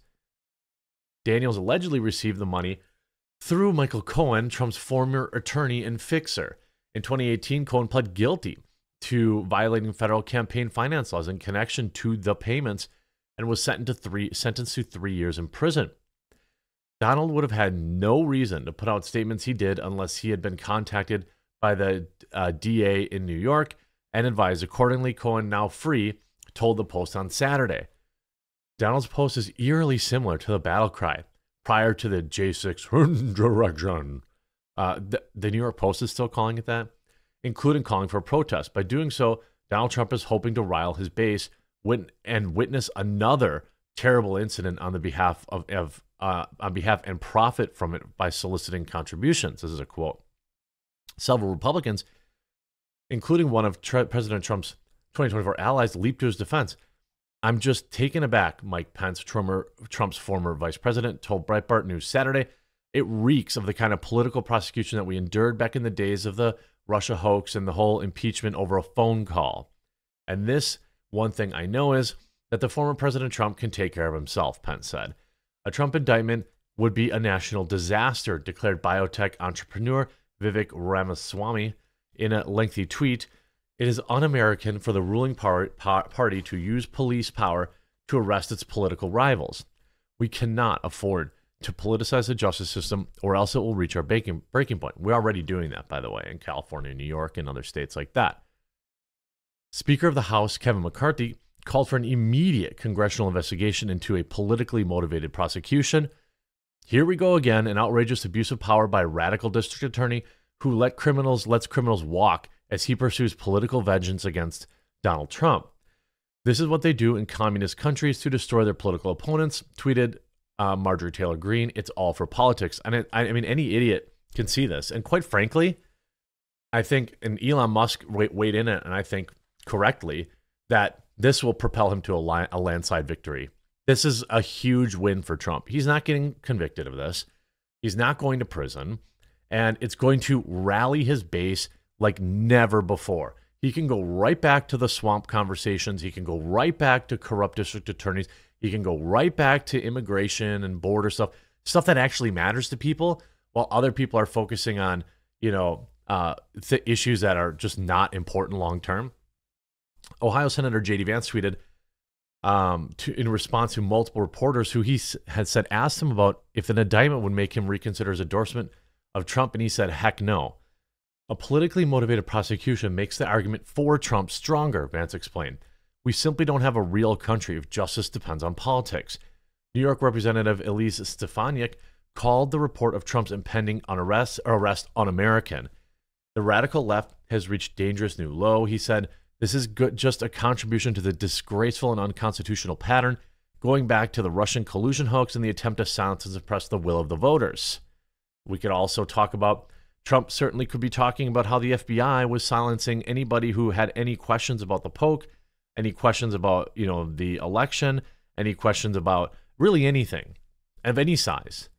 Daniels allegedly received the money through Michael Cohen, Trump's former attorney and fixer. In twenty eighteen, Cohen pled guilty to violating federal campaign finance laws in connection to the payments and was sentenced to three, sentenced to three years in prison. Donald would have had no reason to put out statements he did unless he had been contacted by the uh, D A in New York and advised accordingly. Cohen, now free, told the Post on Saturday. Donald's post is eerily similar to the battle cry prior to the J six direction. Uh, the, the New York Post is still calling it that, including calling for a protest. By doing so, Donald Trump is hoping to rile his base wit- and witness another terrible incident on the behalf of, of uh, on behalf and profit from it by soliciting contributions. This is a quote. Several Republicans, including one of Tre- President Trump's twenty twenty-four allies, leaped to his defense. I'm just taken aback, Mike Pence, Trump's former vice president, told Breitbart News Saturday. It reeks of the kind of political prosecution that we endured back in the days of the Russia hoax and the whole impeachment over a phone call. And this, one thing I know is that the former President Trump can take care of himself, Pence said. A Trump indictment would be a national disaster, declared biotech entrepreneur Vivek Ramaswamy in a lengthy tweet. It is un-American for the ruling par- par- party to use police power to arrest its political rivals. We cannot afford to politicize the justice system, or else it will reach our breaking, breaking point. We're already doing that, by the way, in California, New York, and other states like that. Speaker of the House, Kevin McCarthy, called for an immediate congressional investigation into a politically motivated prosecution. Here we go again, an outrageous abuse of power by a radical district attorney who let criminals lets criminals walk as he pursues political vengeance against Donald Trump. This is what they do in communist countries to destroy their political opponents, tweeted uh, Marjorie Taylor Greene. It's all for politics. And it, I mean, any idiot can see this. And quite frankly, I think, and Elon Musk weighed in it, and I think correctly, that this will propel him to a, li- a landslide victory. This is a huge win for Trump. He's not getting convicted of this. He's not going to prison. And it's going to rally his base like never before. He can go right back to the swamp conversations. He can go right back to corrupt district attorneys. He can go right back to immigration and border stuff, stuff that actually matters to people, while other people are focusing on, you know, uh, th- issues that are just not important long term. Ohio Senator J D Vance tweeted um, to, in response to multiple reporters who he s- had said asked him about if an indictment would make him reconsider his endorsement of Trump, and he said, heck no. A politically motivated prosecution makes the argument for Trump stronger, Vance explained. We simply don't have a real country if justice depends on politics. New York Representative Elise Stefanik called the report of Trump's impending arrest, arrest un-American. The radical left has reached dangerous new low, he said. This is good, just a contribution to the disgraceful and unconstitutional pattern going back to the Russian collusion hoax and the attempt to silence and suppress the will of the voters. We could also talk about Trump certainly could be talking about how the F B I was silencing anybody who had any questions about the poke, any questions about, you know, the election, any questions about really anything of any size.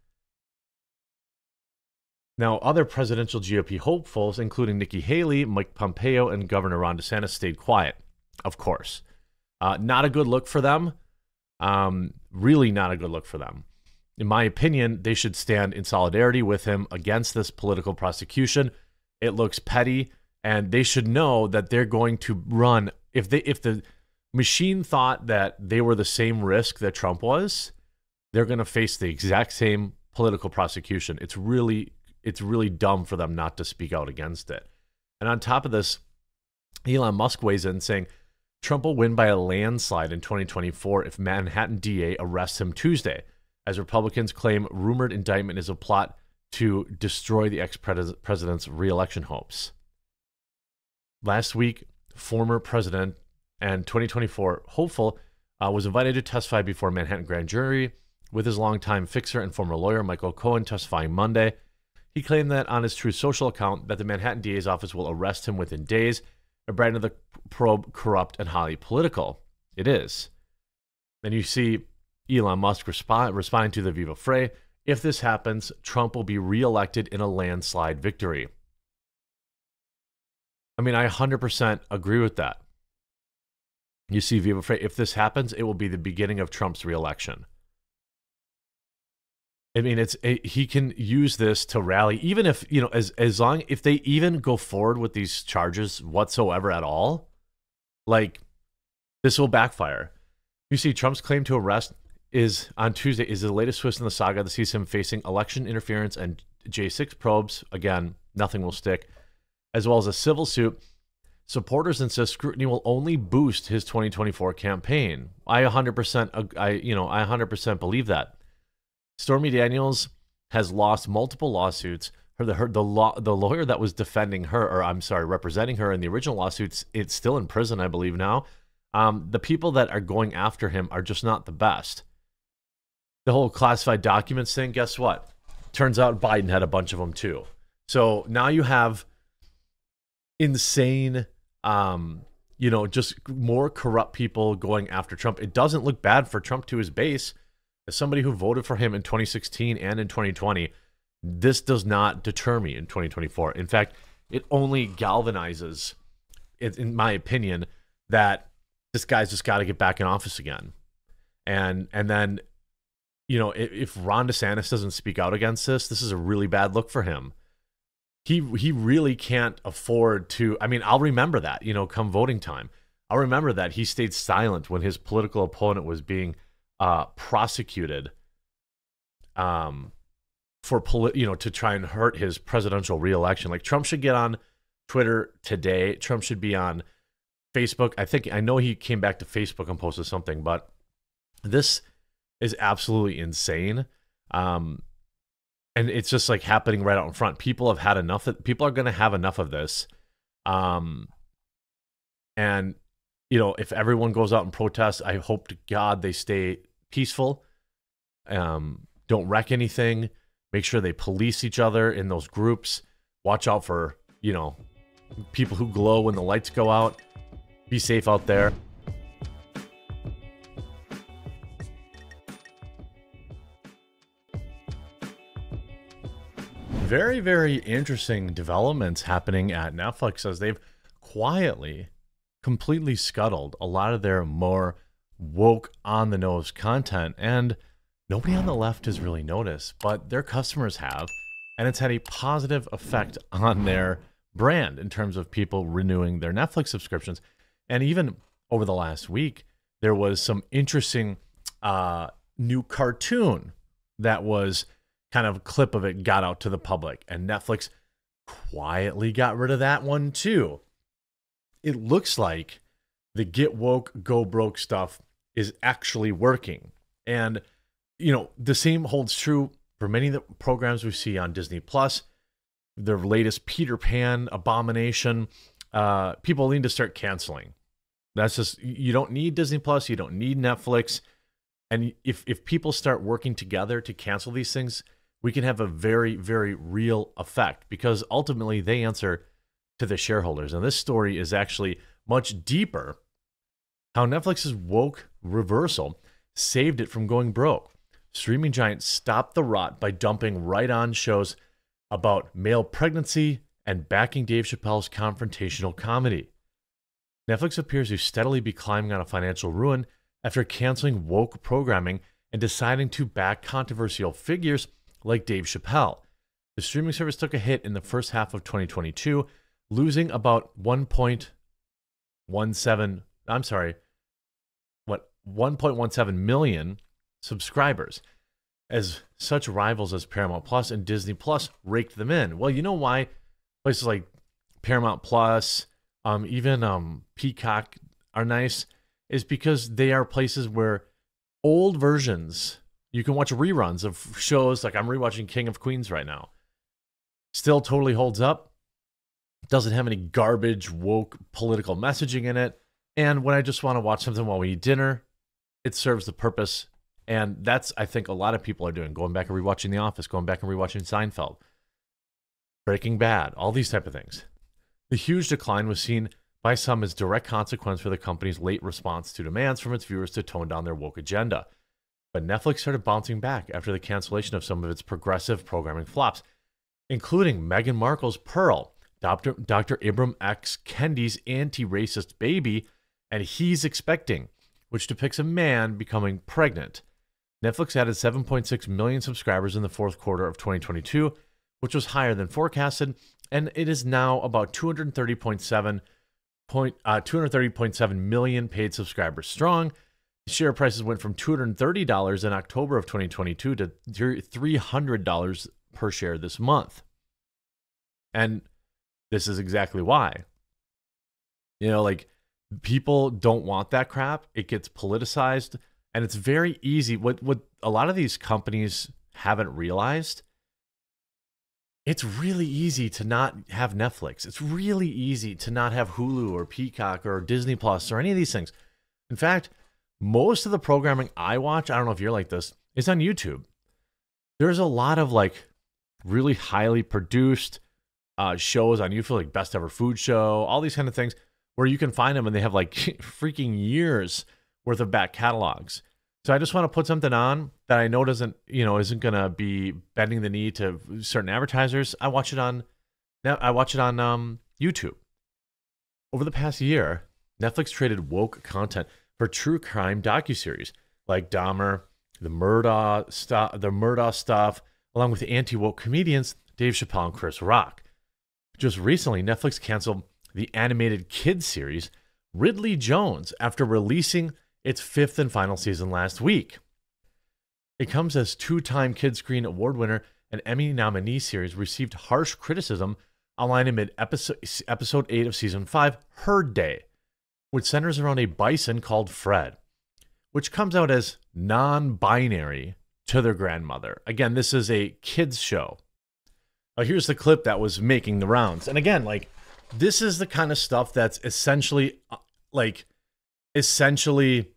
Now, other presidential G O P hopefuls, including Nikki Haley, Mike Pompeo, and Governor Ron DeSantis, stayed quiet, of course. Uh, not a good look for them. Um, really not a good look for them. In my opinion, they should stand in solidarity with him against this political prosecution. It looks petty, and they should know that they're going to run. If they, if the machine thought that they were the same risk that Trump was, they're going to face the exact same political prosecution. It's really, it's really dumb for them not to speak out against it. And on top of this, Elon Musk weighs in saying Trump will win by a landslide in twenty twenty-four if Manhattan D A arrests him Tuesday, as Republicans claim rumored indictment is a plot to destroy the ex-president's re-election hopes. Last week, former president and twenty twenty-four hopeful uh, was invited to testify before Manhattan grand jury with his longtime fixer and former lawyer Michael Cohen testifying Monday. He claimed that on his Truth Social account that the Manhattan D A's office will arrest him within days, and branded the probe corrupt and highly political. It is. And you see Elon Musk respond, responding to the Viva Frei, if this happens, Trump will be reelected in a landslide victory. I mean, I one hundred percent agree with that. You see Viva Frei, if this happens, it will be the beginning of Trump's reelection. I mean, it's it, he can use this to rally, even if, you know, as as long, if they even go forward with these charges whatsoever at all, like, this will backfire. You see, Trump's claim to arrest is on Tuesday is the latest twist in the saga that sees him facing election interference and J six probes. Again, nothing will stick, as well as a civil suit. Supporters insist scrutiny will only boost his twenty twenty-four campaign. I one hundred percent, I you know, I one hundred percent believe that. Stormy Daniels has lost multiple lawsuits. Her the her the law the lawyer that was defending her, or I'm sorry, representing her in the original lawsuits, it's still in prison, I believe now. Um, the people that are going after him are just not the best. The whole classified documents thing, guess what? Turns out Biden had a bunch of them too. So now you have insane, um, you know, just more corrupt people going after Trump. It doesn't look bad for Trump to his base. As somebody who voted for him in twenty sixteen and in twenty twenty, this does not deter me in twenty twenty-four. In fact, it only galvanizes, in my opinion, that this guy's just got to get back in office again. And and then, you know, if, if Ron DeSantis doesn't speak out against this, this is a really bad look for him. He he really can't afford to. I mean, I'll remember that, you know, come voting time. I'll remember that he stayed silent when his political opponent was being uh, prosecuted um, for, poli- you know, to try and hurt his presidential reelection. Like, Trump should get on Twitter today. Trump should be on Facebook. I think, I know he came back to Facebook and posted something, but this is absolutely insane. Um, and it's just like happening right out in front. People have had enough. Of, people are going to have enough of this. Um, and, you know, if everyone goes out and protests, I hope to God they stay peaceful. Um, don't wreck anything. Make sure they police each other in those groups. Watch out for, you know, people who glow when the lights go out. Be safe out there. Very, very interesting developments happening at Netflix as they've quietly, completely scuttled a lot of their more woke, on-the-nose content, and nobody on the left has really noticed, but their customers have, and it's had a positive effect on their brand in terms of people renewing their Netflix subscriptions. And even over the last week, there was some interesting uh, new cartoon that was kind of a clip of it got out to the public, and Netflix quietly got rid of that one too. It looks like the get woke, go broke stuff is actually working. And, you know, the same holds true for many of the programs we see on Disney Plus. Their latest Peter Pan abomination, uh, people need to start canceling. That's just, you don't need Disney Plus, you don't need Netflix. And if, if people start working together to cancel these things, we can have a very, very real effect, because ultimately they answer to the shareholders. And this story is actually much deeper. How Netflix's woke reversal saved it from going broke. Streaming giant stopped the rot by dumping right on shows about male pregnancy and backing Dave Chappelle's confrontational comedy. Netflix appears to steadily be climbing on a financial ruin after canceling woke programming and deciding to back controversial figures like Dave Chappelle. The streaming service took a hit in the first half of twenty twenty-two, losing about one point one seven, I'm sorry, what, one point one seven million subscribers, as such rivals as Paramount Plus and Disney Plus raked them in. Well, you know why places like Paramount Plus, um, even um, Peacock are nice, is because they are places where old versions, you can watch reruns of shows. Like I'm rewatching King of Queens right now. Still totally holds up. Doesn't have any garbage, woke political messaging in it. And when I just want to watch something while we eat dinner, it serves the purpose. And that's, I think, a lot of people are doing. Going back and rewatching The Office, going back and rewatching Seinfeld, Breaking Bad, all these type of things. The huge decline was seen by some as direct consequence for the company's late response to demands from its viewers to tone down their woke agenda. But Netflix started bouncing back after the cancellation of some of its progressive programming flops, including Meghan Markle's Pearl, Doctor Doctor Ibram X. Kendi's Anti-Racist Baby, and He's Expecting, which depicts a man becoming pregnant. Netflix added seven point six million subscribers in the fourth quarter of twenty twenty-two, which was higher than forecasted, and it is now about two hundred thirty point seven million paid subscribers strong. Share prices went from two hundred thirty dollars in October of twenty twenty-two to three hundred dollars per share this month. And this is exactly why. You know, like, people don't want that crap. It gets politicized, and it's very easy. What what a lot of these companies haven't realized, it's really easy to not have Netflix. It's really easy to not have Hulu or Peacock or Disney Plus or any of these things. In fact, most of the programming I watch, I don't know if you're like this, is on YouTube. There's a lot of like really highly produced uh, shows on YouTube, like Best Ever Food Show, all these kind of things, where you can find them and they have like freaking years worth of back catalogs. So I just want to put something on that I know doesn't, you know, isn't going to be bending the knee to certain advertisers. I watch it on, I watch it on um, YouTube. Over the past year, Netflix traded woke content for true crime docuseries like Dahmer, the Murdaugh stuff, the Murdaugh stuff, along with anti-woke comedians Dave Chappelle and Chris Rock. Just recently, Netflix canceled the animated kids series Ridley Jones after releasing its fifth and final season last week. It comes as two-time Kidscreen Award winner and Emmy nominee series received harsh criticism online amid episode, episode eight of season five, Herd Day, which centers around a bison called Fred, which comes out as non-binary to their grandmother. Again, this is a kids show. Now, here's the clip that was making the rounds. And again, like, this is the kind of stuff that's essentially, like, essentially,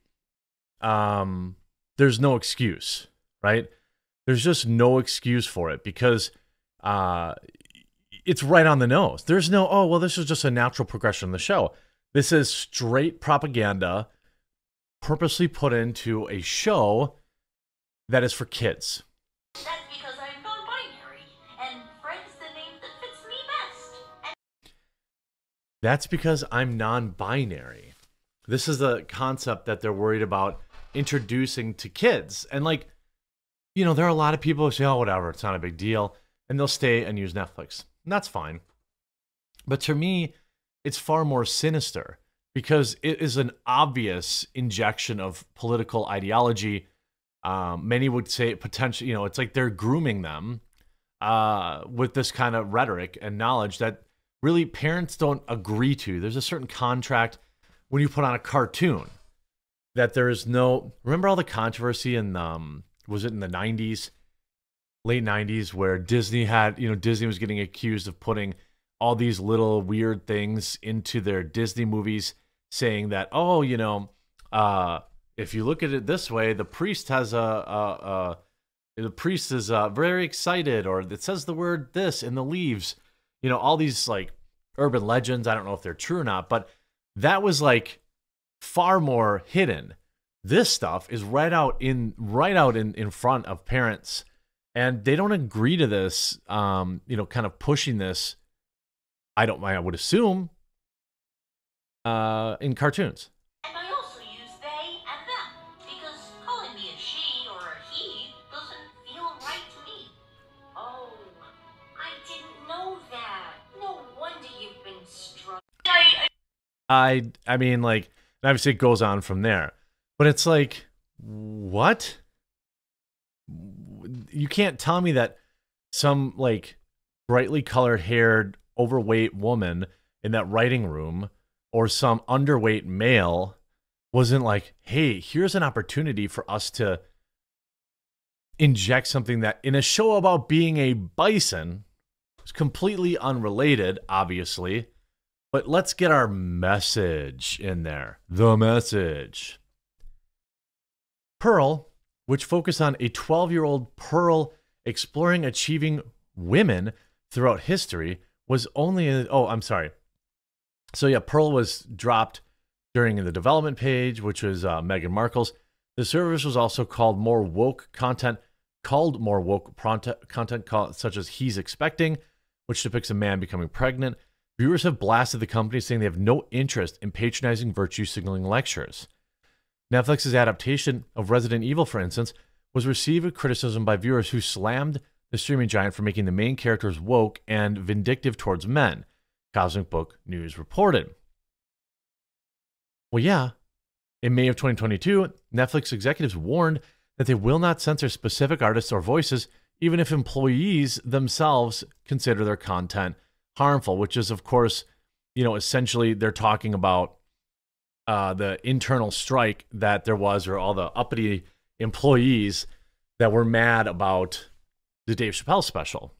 um, there's no excuse, right? There's just no excuse for it because uh, it's right on the nose. There's no, oh, well, this is just a natural progression of the show. This is straight propaganda purposely put into a show that is for kids. That's because I'm non-binary, and Fred's the name that fits me best. And That's because I'm non-binary. This is the concept that they're worried about introducing to kids. And like, you know, there are a lot of people who say, oh, whatever, it's not a big deal. And they'll stay and use Netflix. And that's fine. But to me, it's far more sinister because it is an obvious injection of political ideology. Um, many would say potentially, you know, it's like they're grooming them uh, with this kind of rhetoric and knowledge that really parents don't agree to. There's a certain contract when you put on a cartoon that there is no, remember all the controversy in, um, was it in the nineties, late nineties, where Disney had, you know, Disney was getting accused of putting all these little weird things into their Disney movies, saying that, oh, you know, uh, if you look at it this way, the priest has a, a, a the priest is uh, very excited, or it says the word this in the leaves. You know, all these like urban legends. I don't know if they're true or not, but that was like far more hidden. This stuff is right out in right out in, in front of parents, and they don't agree to this. Um, you know, kind of pushing this. I don't. I would assume. Uh, in cartoons. And I also use they and them, because calling me a she or a he doesn't feel right to me. Oh, I didn't know that. No wonder you've been struck. I, I I mean, like, obviously it goes on from there, but it's like, what? You can't tell me that some like brightly colored haired overweight woman in that writing room, or some underweight male, wasn't like, hey, here's an opportunity for us to inject something that in a show about being a bison is completely unrelated, obviously, but let's get our message in there. The message. Pearl, which focused on a twelve-year-old Pearl exploring achieving women throughout history, was only, a, oh, I'm sorry. So yeah, Pearl was dropped during the development page, which was uh, Meghan Markle's. The service was also called more woke content, called more woke content, content called, such as He's Expecting, which depicts a man becoming pregnant. Viewers have blasted the company, saying they have no interest in patronizing virtue signaling lectures. Netflix's adaptation of Resident Evil, for instance, was received with criticism by viewers who slammed the streaming giant for making the main characters woke and vindictive towards men. Cosmic Book News reported. Well, yeah. In May of twenty twenty-two, Netflix executives warned that they will not censor specific artists or voices, even if employees themselves consider their content harmful, which is, of course, you know, essentially they're talking about uh, the internal strike that there was, or all the uppity employees that were mad about the Dave Chappelle special.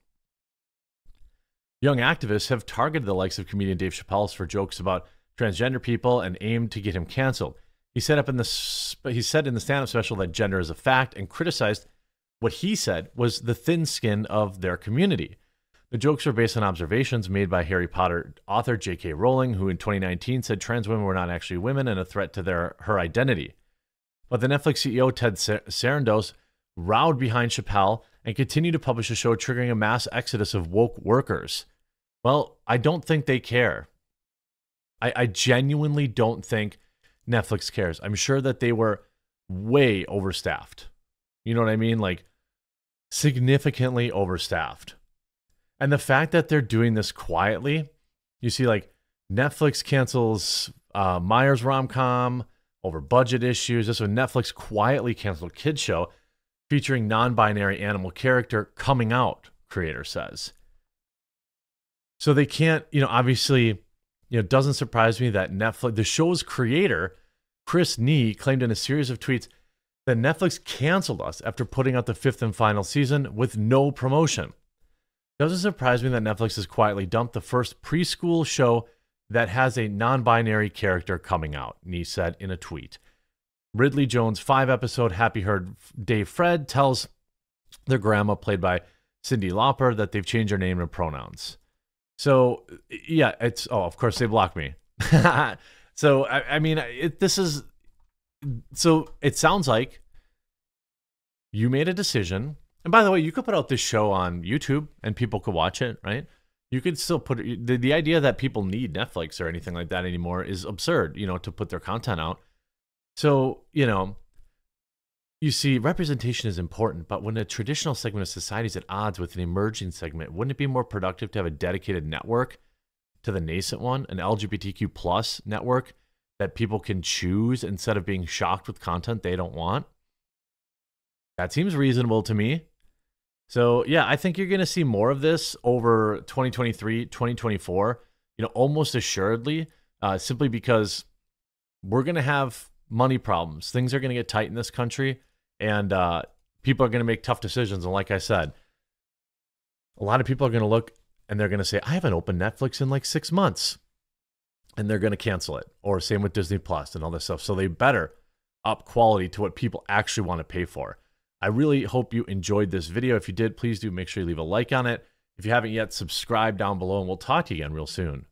Young activists have targeted the likes of comedian Dave Chappelle for jokes about transgender people and aimed to get him canceled. He said up in the he said in the stand-up special that gender is a fact, and criticized what he said was the thin skin of their community. The jokes are based on observations made by Harry Potter author J K Rowling, who in twenty nineteen said trans women were not actually women and a threat to their her identity. But the Netflix C E O Ted Sarandos rowed behind Chappelle and continued to publish a show, triggering a mass exodus of woke workers. Well, I don't think they care. I, I genuinely don't think Netflix cares. I'm sure that they were way overstaffed. You know what I mean? Like, significantly overstaffed. And the fact that they're doing this quietly, you see, like, Netflix cancels uh, Myers Rom-Com over budget issues. This one, Netflix quietly canceled Kids Show featuring non-binary animal character coming out, creator says. So they can't, you know, obviously, you know, it doesn't surprise me that Netflix, the show's creator, Chris Nee, claimed in a series of tweets that Netflix canceled us after putting out the fifth and final season with no promotion. Doesn't surprise me that Netflix has quietly dumped the first preschool show that has a non-binary character coming out, Nee said in a tweet. Ridley Jones' five-episode Happy Herd Day Fred tells their grandma, played by Cyndi Lauper, that they've changed their name and pronouns. So, yeah, it's, oh, of course they blocked me. So, I, I mean, it, this is, so it sounds like you made a decision. And by the way, you could put out this show on YouTube and people could watch it, right? You could still put it, the, the idea that people need Netflix or anything like that anymore is absurd, you know, to put their content out. So, you know, you see, representation is important, but when a traditional segment of society is at odds with an emerging segment, wouldn't it be more productive to have a dedicated network to the nascent one, an L G B T Q plus network that people can choose instead of being shocked with content they don't want? That seems reasonable to me. So, yeah, I think you're going to see more of this over twenty twenty-three, twenty twenty-four, you know, almost assuredly, uh, simply because we're going to have money problems. Things are going to get tight in this country. And uh, people are going to make tough decisions. And like I said, a lot of people are going to look and they're going to say, I haven't opened Netflix in like six months. And they're going to cancel it. Or same with Disney Plus and all this stuff. So they better up quality to what people actually want to pay for. I really hope you enjoyed this video. If you did, please do make sure you leave a like on it. If you haven't yet, subscribe down below, and we'll talk to you again real soon.